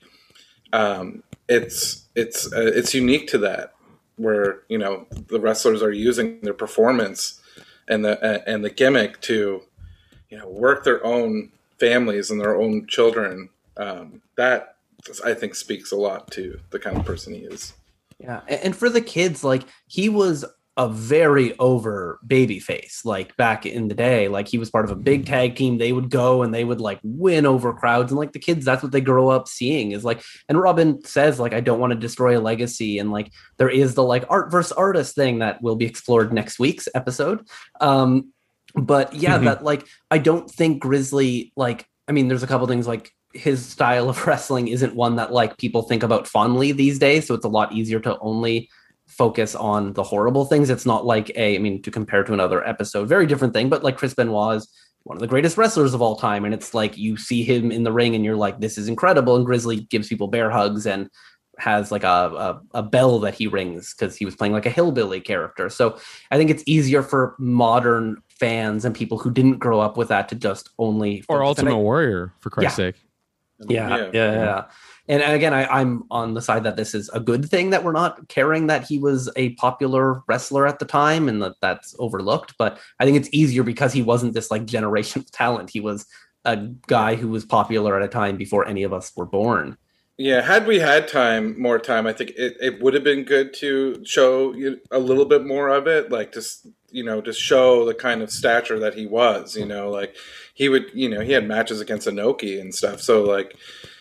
Speaker 4: it's unique to that, where the wrestlers are using their performance and the gimmick to work their own families and their own children. That I think speaks a lot to the kind of person he is.
Speaker 5: Yeah, and for the kids, like, he was a very over baby face, like back in the day. Like, he was part of a big tag team. They would go and they would like win over crowds, and like the kids, that's what they grow up seeing is like. And Robin says, like, I don't want to destroy a legacy, and like there is the like art versus artist thing that will be explored next week's episode. But that, like, I don't think Grizzly, like, I mean, there's a couple things, like, his style of wrestling isn't one that like people think about fondly these days. So it's a lot easier to only focus on the horrible things. It's not like to compare to another episode, very different thing, but like Chris Benoit is one of the greatest wrestlers of all time. And it's like, you see him in the ring and you're like, this is incredible. And Grizzly gives people bear hugs and has like a bell that he rings because he was playing like a hillbilly character. So I think it's easier for modern fans and people who didn't grow up with that to just only
Speaker 3: or Ultimate Warrior, for Christ's sake.
Speaker 5: Yeah. And again, I'm on the side that this is a good thing that we're not caring that he was a popular wrestler at the time and that's overlooked. But I think it's easier because he wasn't this like generational talent. He was a guy who was popular at a time before any of us were born.
Speaker 4: Yeah, had we had more time, I think it would have been good to show a little bit more of it, like just show the kind of stature that he was, like he would, he had matches against Inoki and stuff. So like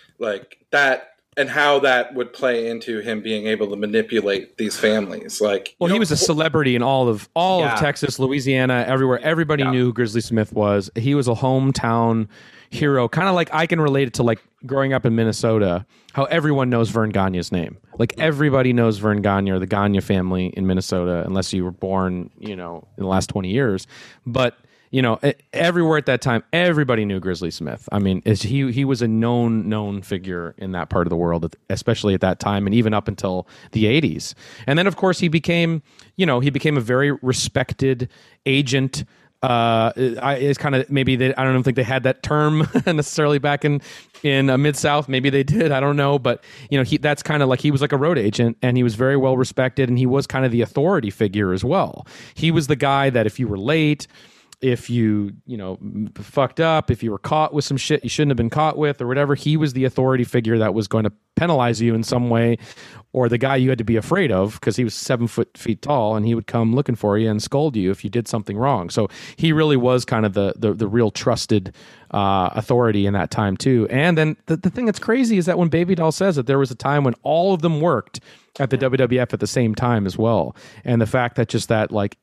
Speaker 4: that, and how that would play into him being able to manipulate these families. Like,
Speaker 3: well, he was a celebrity in all of Texas, Louisiana, everywhere. Everybody knew who Grizzly Smith was. He was a hometown hero, kind of like I can relate it to like growing up in Minnesota, how everyone knows Vern Gagne's name. Like everybody knows Vern Gagne or the Gagne family in Minnesota, unless you were born, in the last 20 years. But, everywhere at that time, everybody knew Grizzly Smith. I mean, he was a known figure in that part of the world, especially at that time and even up until the 80s. And then, of course, he became a very respected agent. It's kind of maybe I don't think they had that term necessarily back in Mid-South. Maybe they did. I don't know. But, that's kind of like he was like a road agent and he was very well respected and he was kind of the authority figure as well. He was the guy that if you were late, if you, fucked up, if you were caught with some shit you shouldn't have been caught with or whatever, he was the authority figure that was going to penalize you in some way, or the guy you had to be afraid of because he was 7 feet tall and he would come looking for you and scold you if you did something wrong. So he really was kind of the real trusted authority in that time too. And then the thing that's crazy is that when Baby Doll says that there was a time when all of them worked at the WWF at the same time as well. And the fact that just that, like,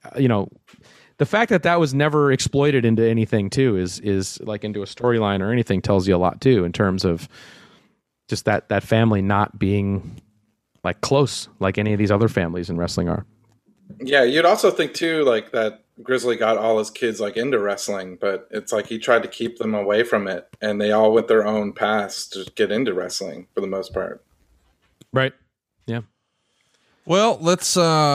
Speaker 3: the fact that was never exploited into anything too is like into a storyline or anything tells you a lot too, in terms of just that family not being like close like any of these other families in wrestling are.
Speaker 4: Yeah, you'd also think too, like that Grizzly got all his kids like into wrestling, but it's like he tried to keep them away from it, and they all went their own paths to get into wrestling for the most part.
Speaker 3: Right. Yeah.
Speaker 2: Well, let's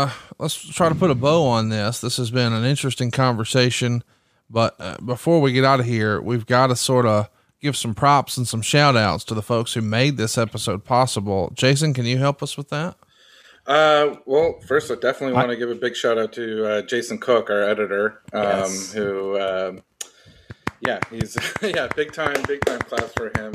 Speaker 2: try to put a bow on this. This has been an interesting conversation, but before we get out of here, we've got to sort of give some props and some shout outs to the folks who made this episode possible. Jason, can you help us with that?
Speaker 4: Well, first I definitely want to give a big shout out to Jason Cook, our editor, who he's big time class for him.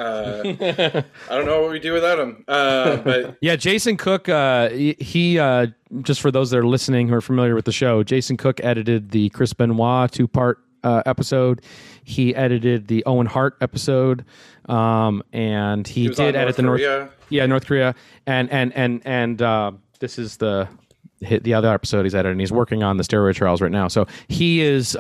Speaker 4: I don't know what we do without him. But
Speaker 3: yeah, Jason Cook, he just for those that are listening who are familiar with the show, Jason Cook edited the Chris Benoit 2-part episode. He edited the Owen Hart episode, and he did edit North Korea, and this is the other episode he's edited, and he's working on the steroid trials right now. So he is.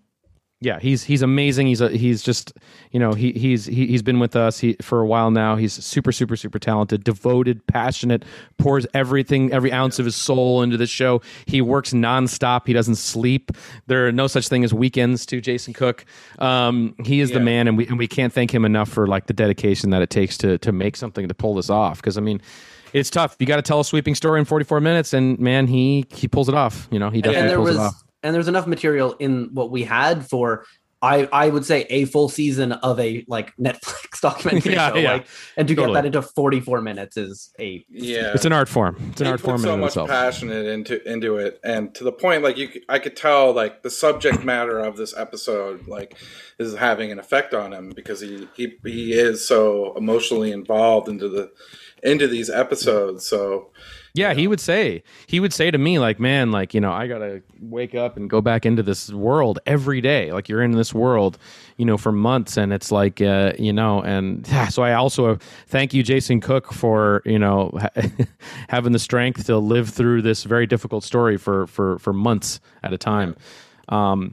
Speaker 3: He's amazing. He's just, he's been with us for a while now. He's super talented, devoted, passionate, pours every ounce of his soul into the show. He works nonstop. He doesn't sleep. There are no such thing as weekends to Jason Cook. He is the man, and we can't thank him enough for like the dedication that it takes to make something to pull this off. Because I mean, it's tough. You got to tell a sweeping story in 44 minutes, and man, he pulls it off. He definitely pulls it off.
Speaker 5: And there's enough material in what we had for, I would say, a full season of a like Netflix documentary show. Like, and to get that into 44 minutes is
Speaker 3: it's an art form. It's an art form.
Speaker 4: So much passionate into it, and to the point like I could tell like the subject matter of this episode like is having an effect on him because he is so emotionally involved into these episodes. So.
Speaker 3: Yeah, he would say to me, like, man, like, I got to wake up and go back into this world every day. Like, you're in this world, for months. And it's like, and so I also thank you, Jason Cook, for, having the strength to live through this very difficult story for months at a time.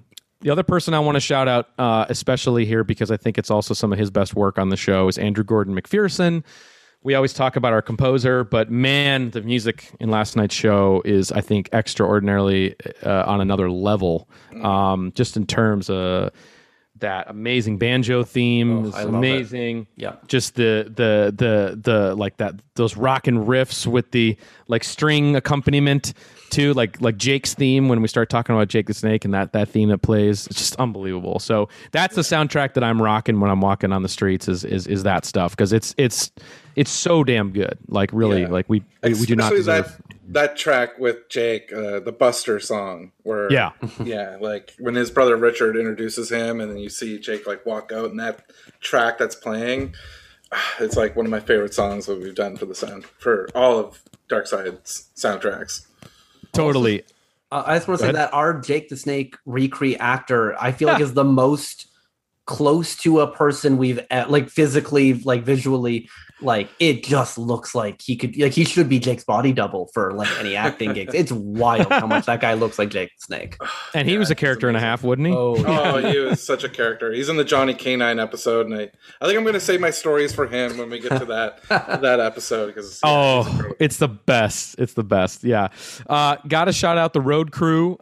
Speaker 3: The other person I want to shout out, especially here because I think it's also some of his best work on the show, is Andrew Gordon McPherson. We always talk about our composer, but man, the music in last night's show is, I think, extraordinarily on another level. Just in terms of that amazing banjo theme, is amazing.
Speaker 5: Yeah,
Speaker 3: just the like that, those rockin' riffs with the like string accompaniment too, like Jake's theme when we start talking about Jake the Snake and that theme that plays. It's just unbelievable. So that's the soundtrack that I'm rocking when I'm walking on the streets is that stuff, because it's so damn good. Like really, like we do not deserve
Speaker 4: that track with Jake, the Buster song, where
Speaker 3: yeah,
Speaker 4: like when his brother Richard introduces him, and then you see Jake like walk out, and that track that's playing, it's like one of my favorite songs that we've done for all of Darkside's soundtracks.
Speaker 3: Totally.
Speaker 5: I just want to say that our Jake the Snake recreate actor, I feel like is the most close to a person we've like physically, like visually, like it just looks like he should be Jake's body double for like any acting gigs. It's wild how much that guy looks like Jake the Snake.
Speaker 3: And he was a character and a half, wouldn't he?
Speaker 4: Oh, he was such a character. He's in the Johnny Canine episode, and I think I'm going to save my stories for him when we get to that episode, because
Speaker 3: it's the best. It's the best. Yeah. Got to shout out the road crew.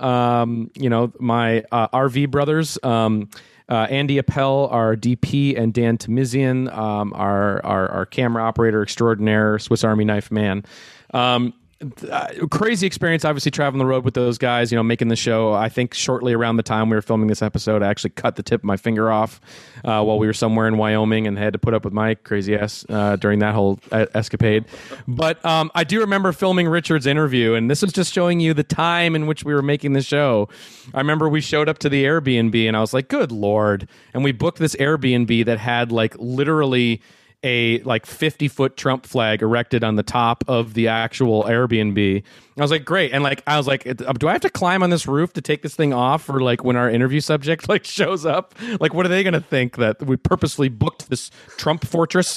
Speaker 3: My RV brothers. Andy Appel, our DP, and Dan Tamizian, our camera operator extraordinaire, Swiss Army knife man. Crazy experience, obviously, traveling the road with those guys, making the show. I think shortly around the time we were filming this episode, I actually cut the tip of my finger off while we were somewhere in Wyoming and had to put up with my crazy ass during that whole escapade. But I do remember filming Richard's interview, and this is just showing you the time in which we were making the show. I remember we showed up to the Airbnb, and I was like, good Lord. And we booked this Airbnb that had like literally a like 50-foot Trump flag erected on the top of the actual Airbnb. I was like, great. And like, I was like, do I have to climb on this roof to take this thing off for like when our interview subject like shows up? Like, what are they going to think, that we purposely booked this Trump fortress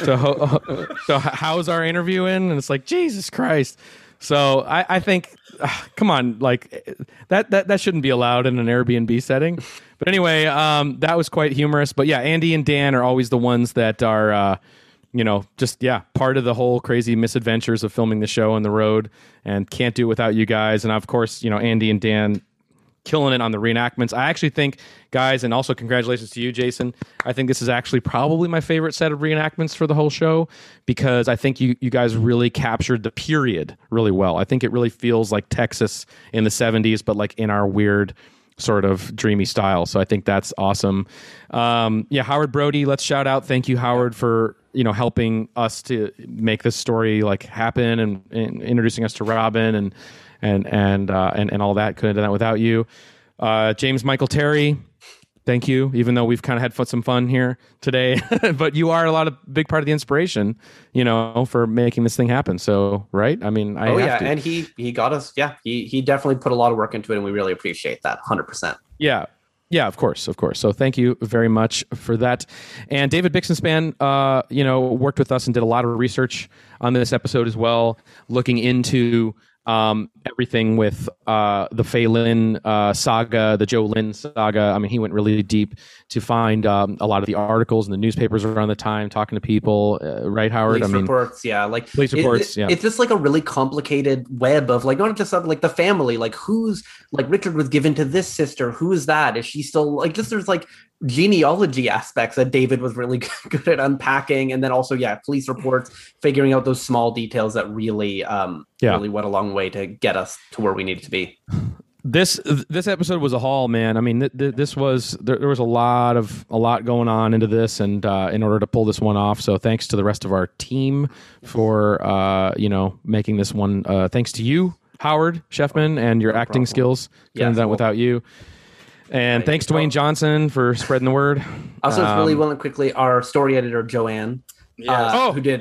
Speaker 3: to house our interview in? And it's like, Jesus Christ. So I think, come on, like that shouldn't be allowed in an Airbnb setting. But anyway, that was quite humorous. But yeah, Andy and Dan are always the ones that are, part of the whole crazy misadventures of filming the show on the road, and can't do it without you guys. And of course, Andy and Dan killing it on the reenactments. I actually think, guys, and also congratulations to you, Jason, I think this is actually probably my favorite set of reenactments for the whole show, because I think you guys really captured the period really well. I think it really feels like Texas in the 70s, but like in our weird sort of dreamy style. So I think that's awesome. Howard Brody, let's shout out. Thank you, Howard, for helping us to make this story like happen, and introducing us to Robin and all that. Couldn't have done that without you. James Michael Terry, thank you. Even though we've kind of had some fun here today, but you are a big part of the inspiration, for making this thing happen. So, right? I mean,
Speaker 5: and he got us. Yeah, he definitely put a lot of work into it, and we really appreciate that. 100%.
Speaker 3: Yeah, of course. So thank you very much for that. And David Bixenspan, worked with us and did a lot of research on this episode as well, looking into everything with the Fei Lin saga, the Joe Lin saga. I mean, he went really deep to find a lot of the articles in the newspapers around the time, talking to people, right, Howard?
Speaker 5: Police reports,
Speaker 3: police reports.
Speaker 5: It's just like a really complicated web of like, not just like the family, like who's like Richard was given to this sister, who is that? Is she still like just there's like genealogy aspects that David was really good at unpacking, and then also police reports, figuring out those small details that really really went a long way to get us to where we needed to be.
Speaker 3: This episode was a haul, man. I mean, there was a lot going on into this, and in order to pull this one off. So thanks to the rest of our team for making this one. Thanks to you, Howard Sheffman, and your acting skills. Couldn't have done it without you. And thanks to Dwayne Johnson for spreading the word.
Speaker 5: Also, really quickly, our story editor Joanne, who did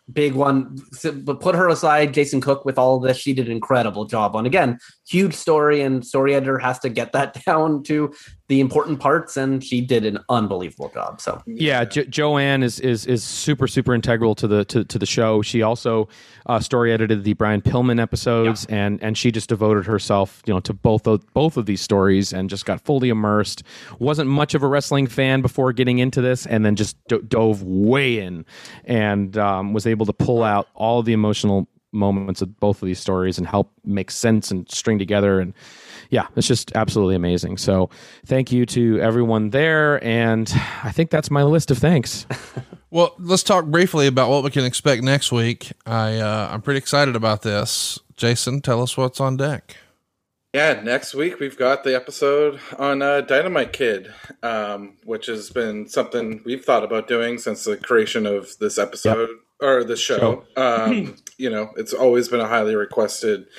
Speaker 5: big one. But put her aside, Jason Cook with all of this, she did an incredible job on, again, huge story, and story editor has to get that down to the important parts, and she did an unbelievable job. So
Speaker 3: yeah, Joanne is super integral to the show. She also story edited the Brian Pillman episodes, and she just devoted herself, to both of these stories, and just got fully immersed. Wasn't much of a wrestling fan before getting into this, and then just dove way in, and was able to pull out all of the emotional moments of both of these stories and help make sense and string together. And yeah, it's just absolutely amazing. So thank you to everyone there. And I think that's my list of thanks.
Speaker 2: Well, let's talk briefly about what we can expect next week. I'm pretty excited about this. Jason, tell us what's on deck.
Speaker 4: Yeah, next week we've got the episode on Dynamite Kid, which has been something we've thought about doing since the creation of this episode or the show. It's always been a highly requested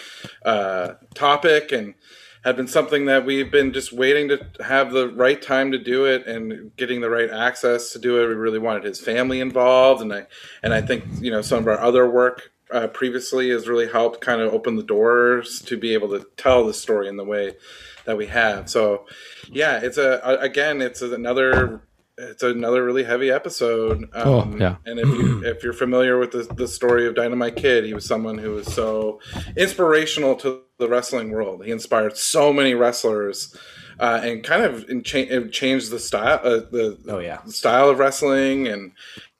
Speaker 4: topic, and had been something that we've been just waiting to have the right time to do it and getting the right access to do it. We really wanted his family involved, and I think some of our other work previously has really helped kind of open the doors to be able to tell the story in the way that we have. So yeah, it's another really heavy episode. And if you're familiar with the story of Dynamite Kid, he was someone who was so inspirational to the wrestling world. He inspired so many wrestlers, and kind of changed the style, the style of wrestling.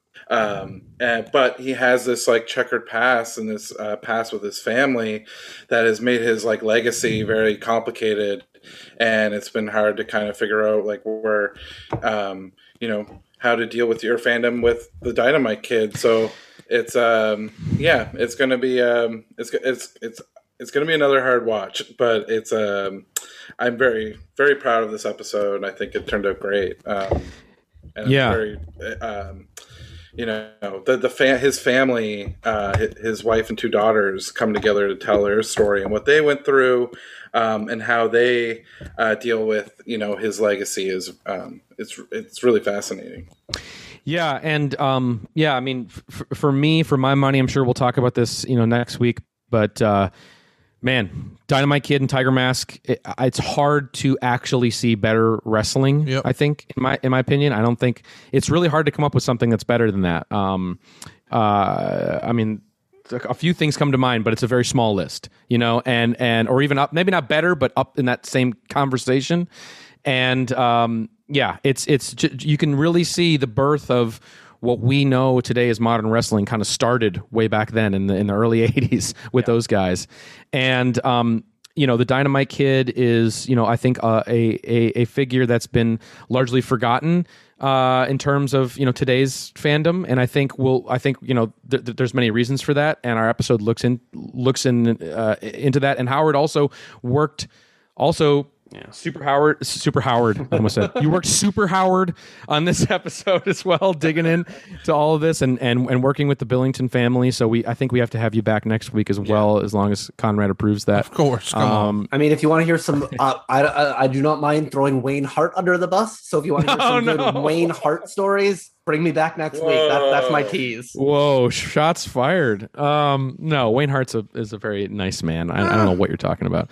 Speaker 4: But he has this like checkered past, and this past with his family that has made his like legacy very complicated, and it's been hard to kind of figure out like where, how to deal with your fandom with the Dynamite Kid. So it's it's going to be it's going to be another hard watch, but it's I'm very, very proud of this episode. I think it turned out great. Very, his family, his wife and two daughters come together to tell their story and what they went through, and how they deal with his legacy is it's really fascinating.
Speaker 3: Yeah, and I mean, for me, for my money, I'm sure we'll talk about this next week, but man, Dynamite Kid and Tiger Mask, it's hard to actually see better wrestling. Yep. I think, in my opinion, I don't think it's really hard to come up with something that's better than that. I mean, a few things come to mind, but it's a very small list, and or even up, maybe not better, but up in that same conversation. And it's you can really see the birth of what we know today as modern wrestling kind of started way back then in the early 80s with those guys. And, the Dynamite Kid is, I think a figure that's been largely forgotten in terms of, today's fandom. And I think there's many reasons for that. And our episode looks into that. And Howard also worked Super Howard. I almost said you worked super Howard on this episode as well, digging in to all of this and working with the Billington family. So I think we have to have you back next week as well, as long as Conrad approves that.
Speaker 2: Of course, come on.
Speaker 5: I mean, if you want to hear some, I do not mind throwing Wayne Hart under the bus. So if you want to hear some good Wayne Hart stories, bring me back next week. That's my tease.
Speaker 3: Whoa, shots fired. No, Wayne Hart is a very nice man. I don't know what you're talking about.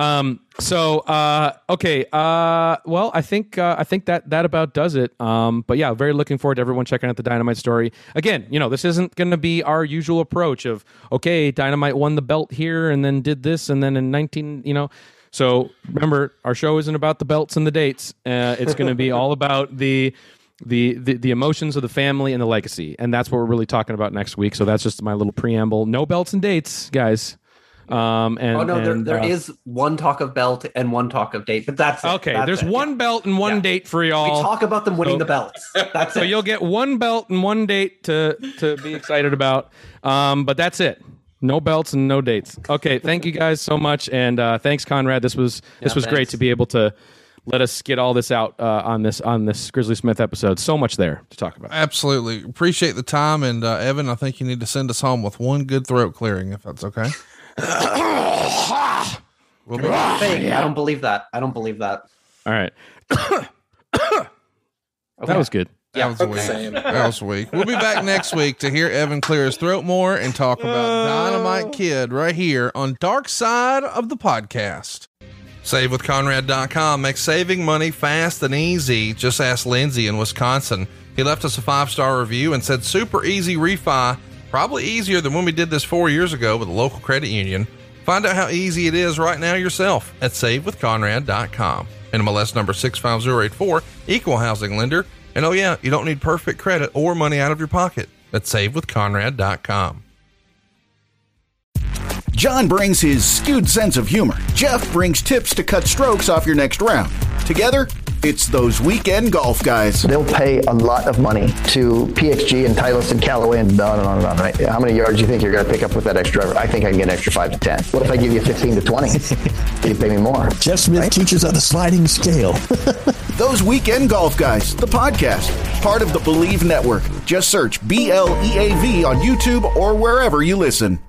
Speaker 3: Okay. Well, I think that about does it. But yeah, very looking forward to everyone checking out the Dynamite story. Again, this isn't going to be our usual approach of, okay, Dynamite won the belt here and then did this and then in 19, So remember, our show isn't about the belts and the dates. It's going to be all about the emotions of the family and the legacy, and that's what we're really talking about next week. So that's just my little preamble. No belts and dates, guys.
Speaker 5: There is one talk of belt and one talk of date, but that's
Speaker 3: okay.
Speaker 5: That's
Speaker 3: there's one belt and one date for y'all.
Speaker 5: We talk about them winning the belts. That's
Speaker 3: so you'll get one belt and one date to be excited about. But that's it. No belts and no dates. Okay, thank you guys so much, and thanks, Conrad. This was great to be able to let us get all this out on this Grizzly Smith episode. So much there to talk about.
Speaker 2: Absolutely. Appreciate the time. And Evan, I think you need to send us home with one good throat clearing, if that's okay.
Speaker 5: We'll I don't believe that.
Speaker 3: All right. That was good.
Speaker 2: That was weak.
Speaker 4: Same.
Speaker 2: That was weak. We'll be back next week to hear Evan clear his throat more and talk about Dynamite Kid right here on Dark Side of the Podcast. SaveWithConrad.com makes saving money fast and easy. Just ask Lindsay in Wisconsin. He left us a 5-star review and said, super easy refi, probably easier than when we did this 4 years ago with a local credit union. Find out how easy it is right now yourself at SaveWithConrad.com. NMLS number 65084, equal housing lender. And oh yeah, you don't need perfect credit or money out of your pocket. That's SaveWithConrad.com.
Speaker 6: John brings his skewed sense of humor. Jeff brings tips to cut strokes off your next round. Together, it's those weekend golf guys.
Speaker 7: They'll pay a lot of money to PXG and Titleist and Callaway and on and on and on, right? How many yards do you think you're going to pick up with that extra driver? I think I can get an extra 5 to 10. What if I give you 15 to 20? You pay me more.
Speaker 8: Jeff Smith teaches on a sliding scale.
Speaker 6: Those Weekend Golf Guys, the podcast, part of the Believe Network. Just search BLEAV on YouTube or wherever you listen.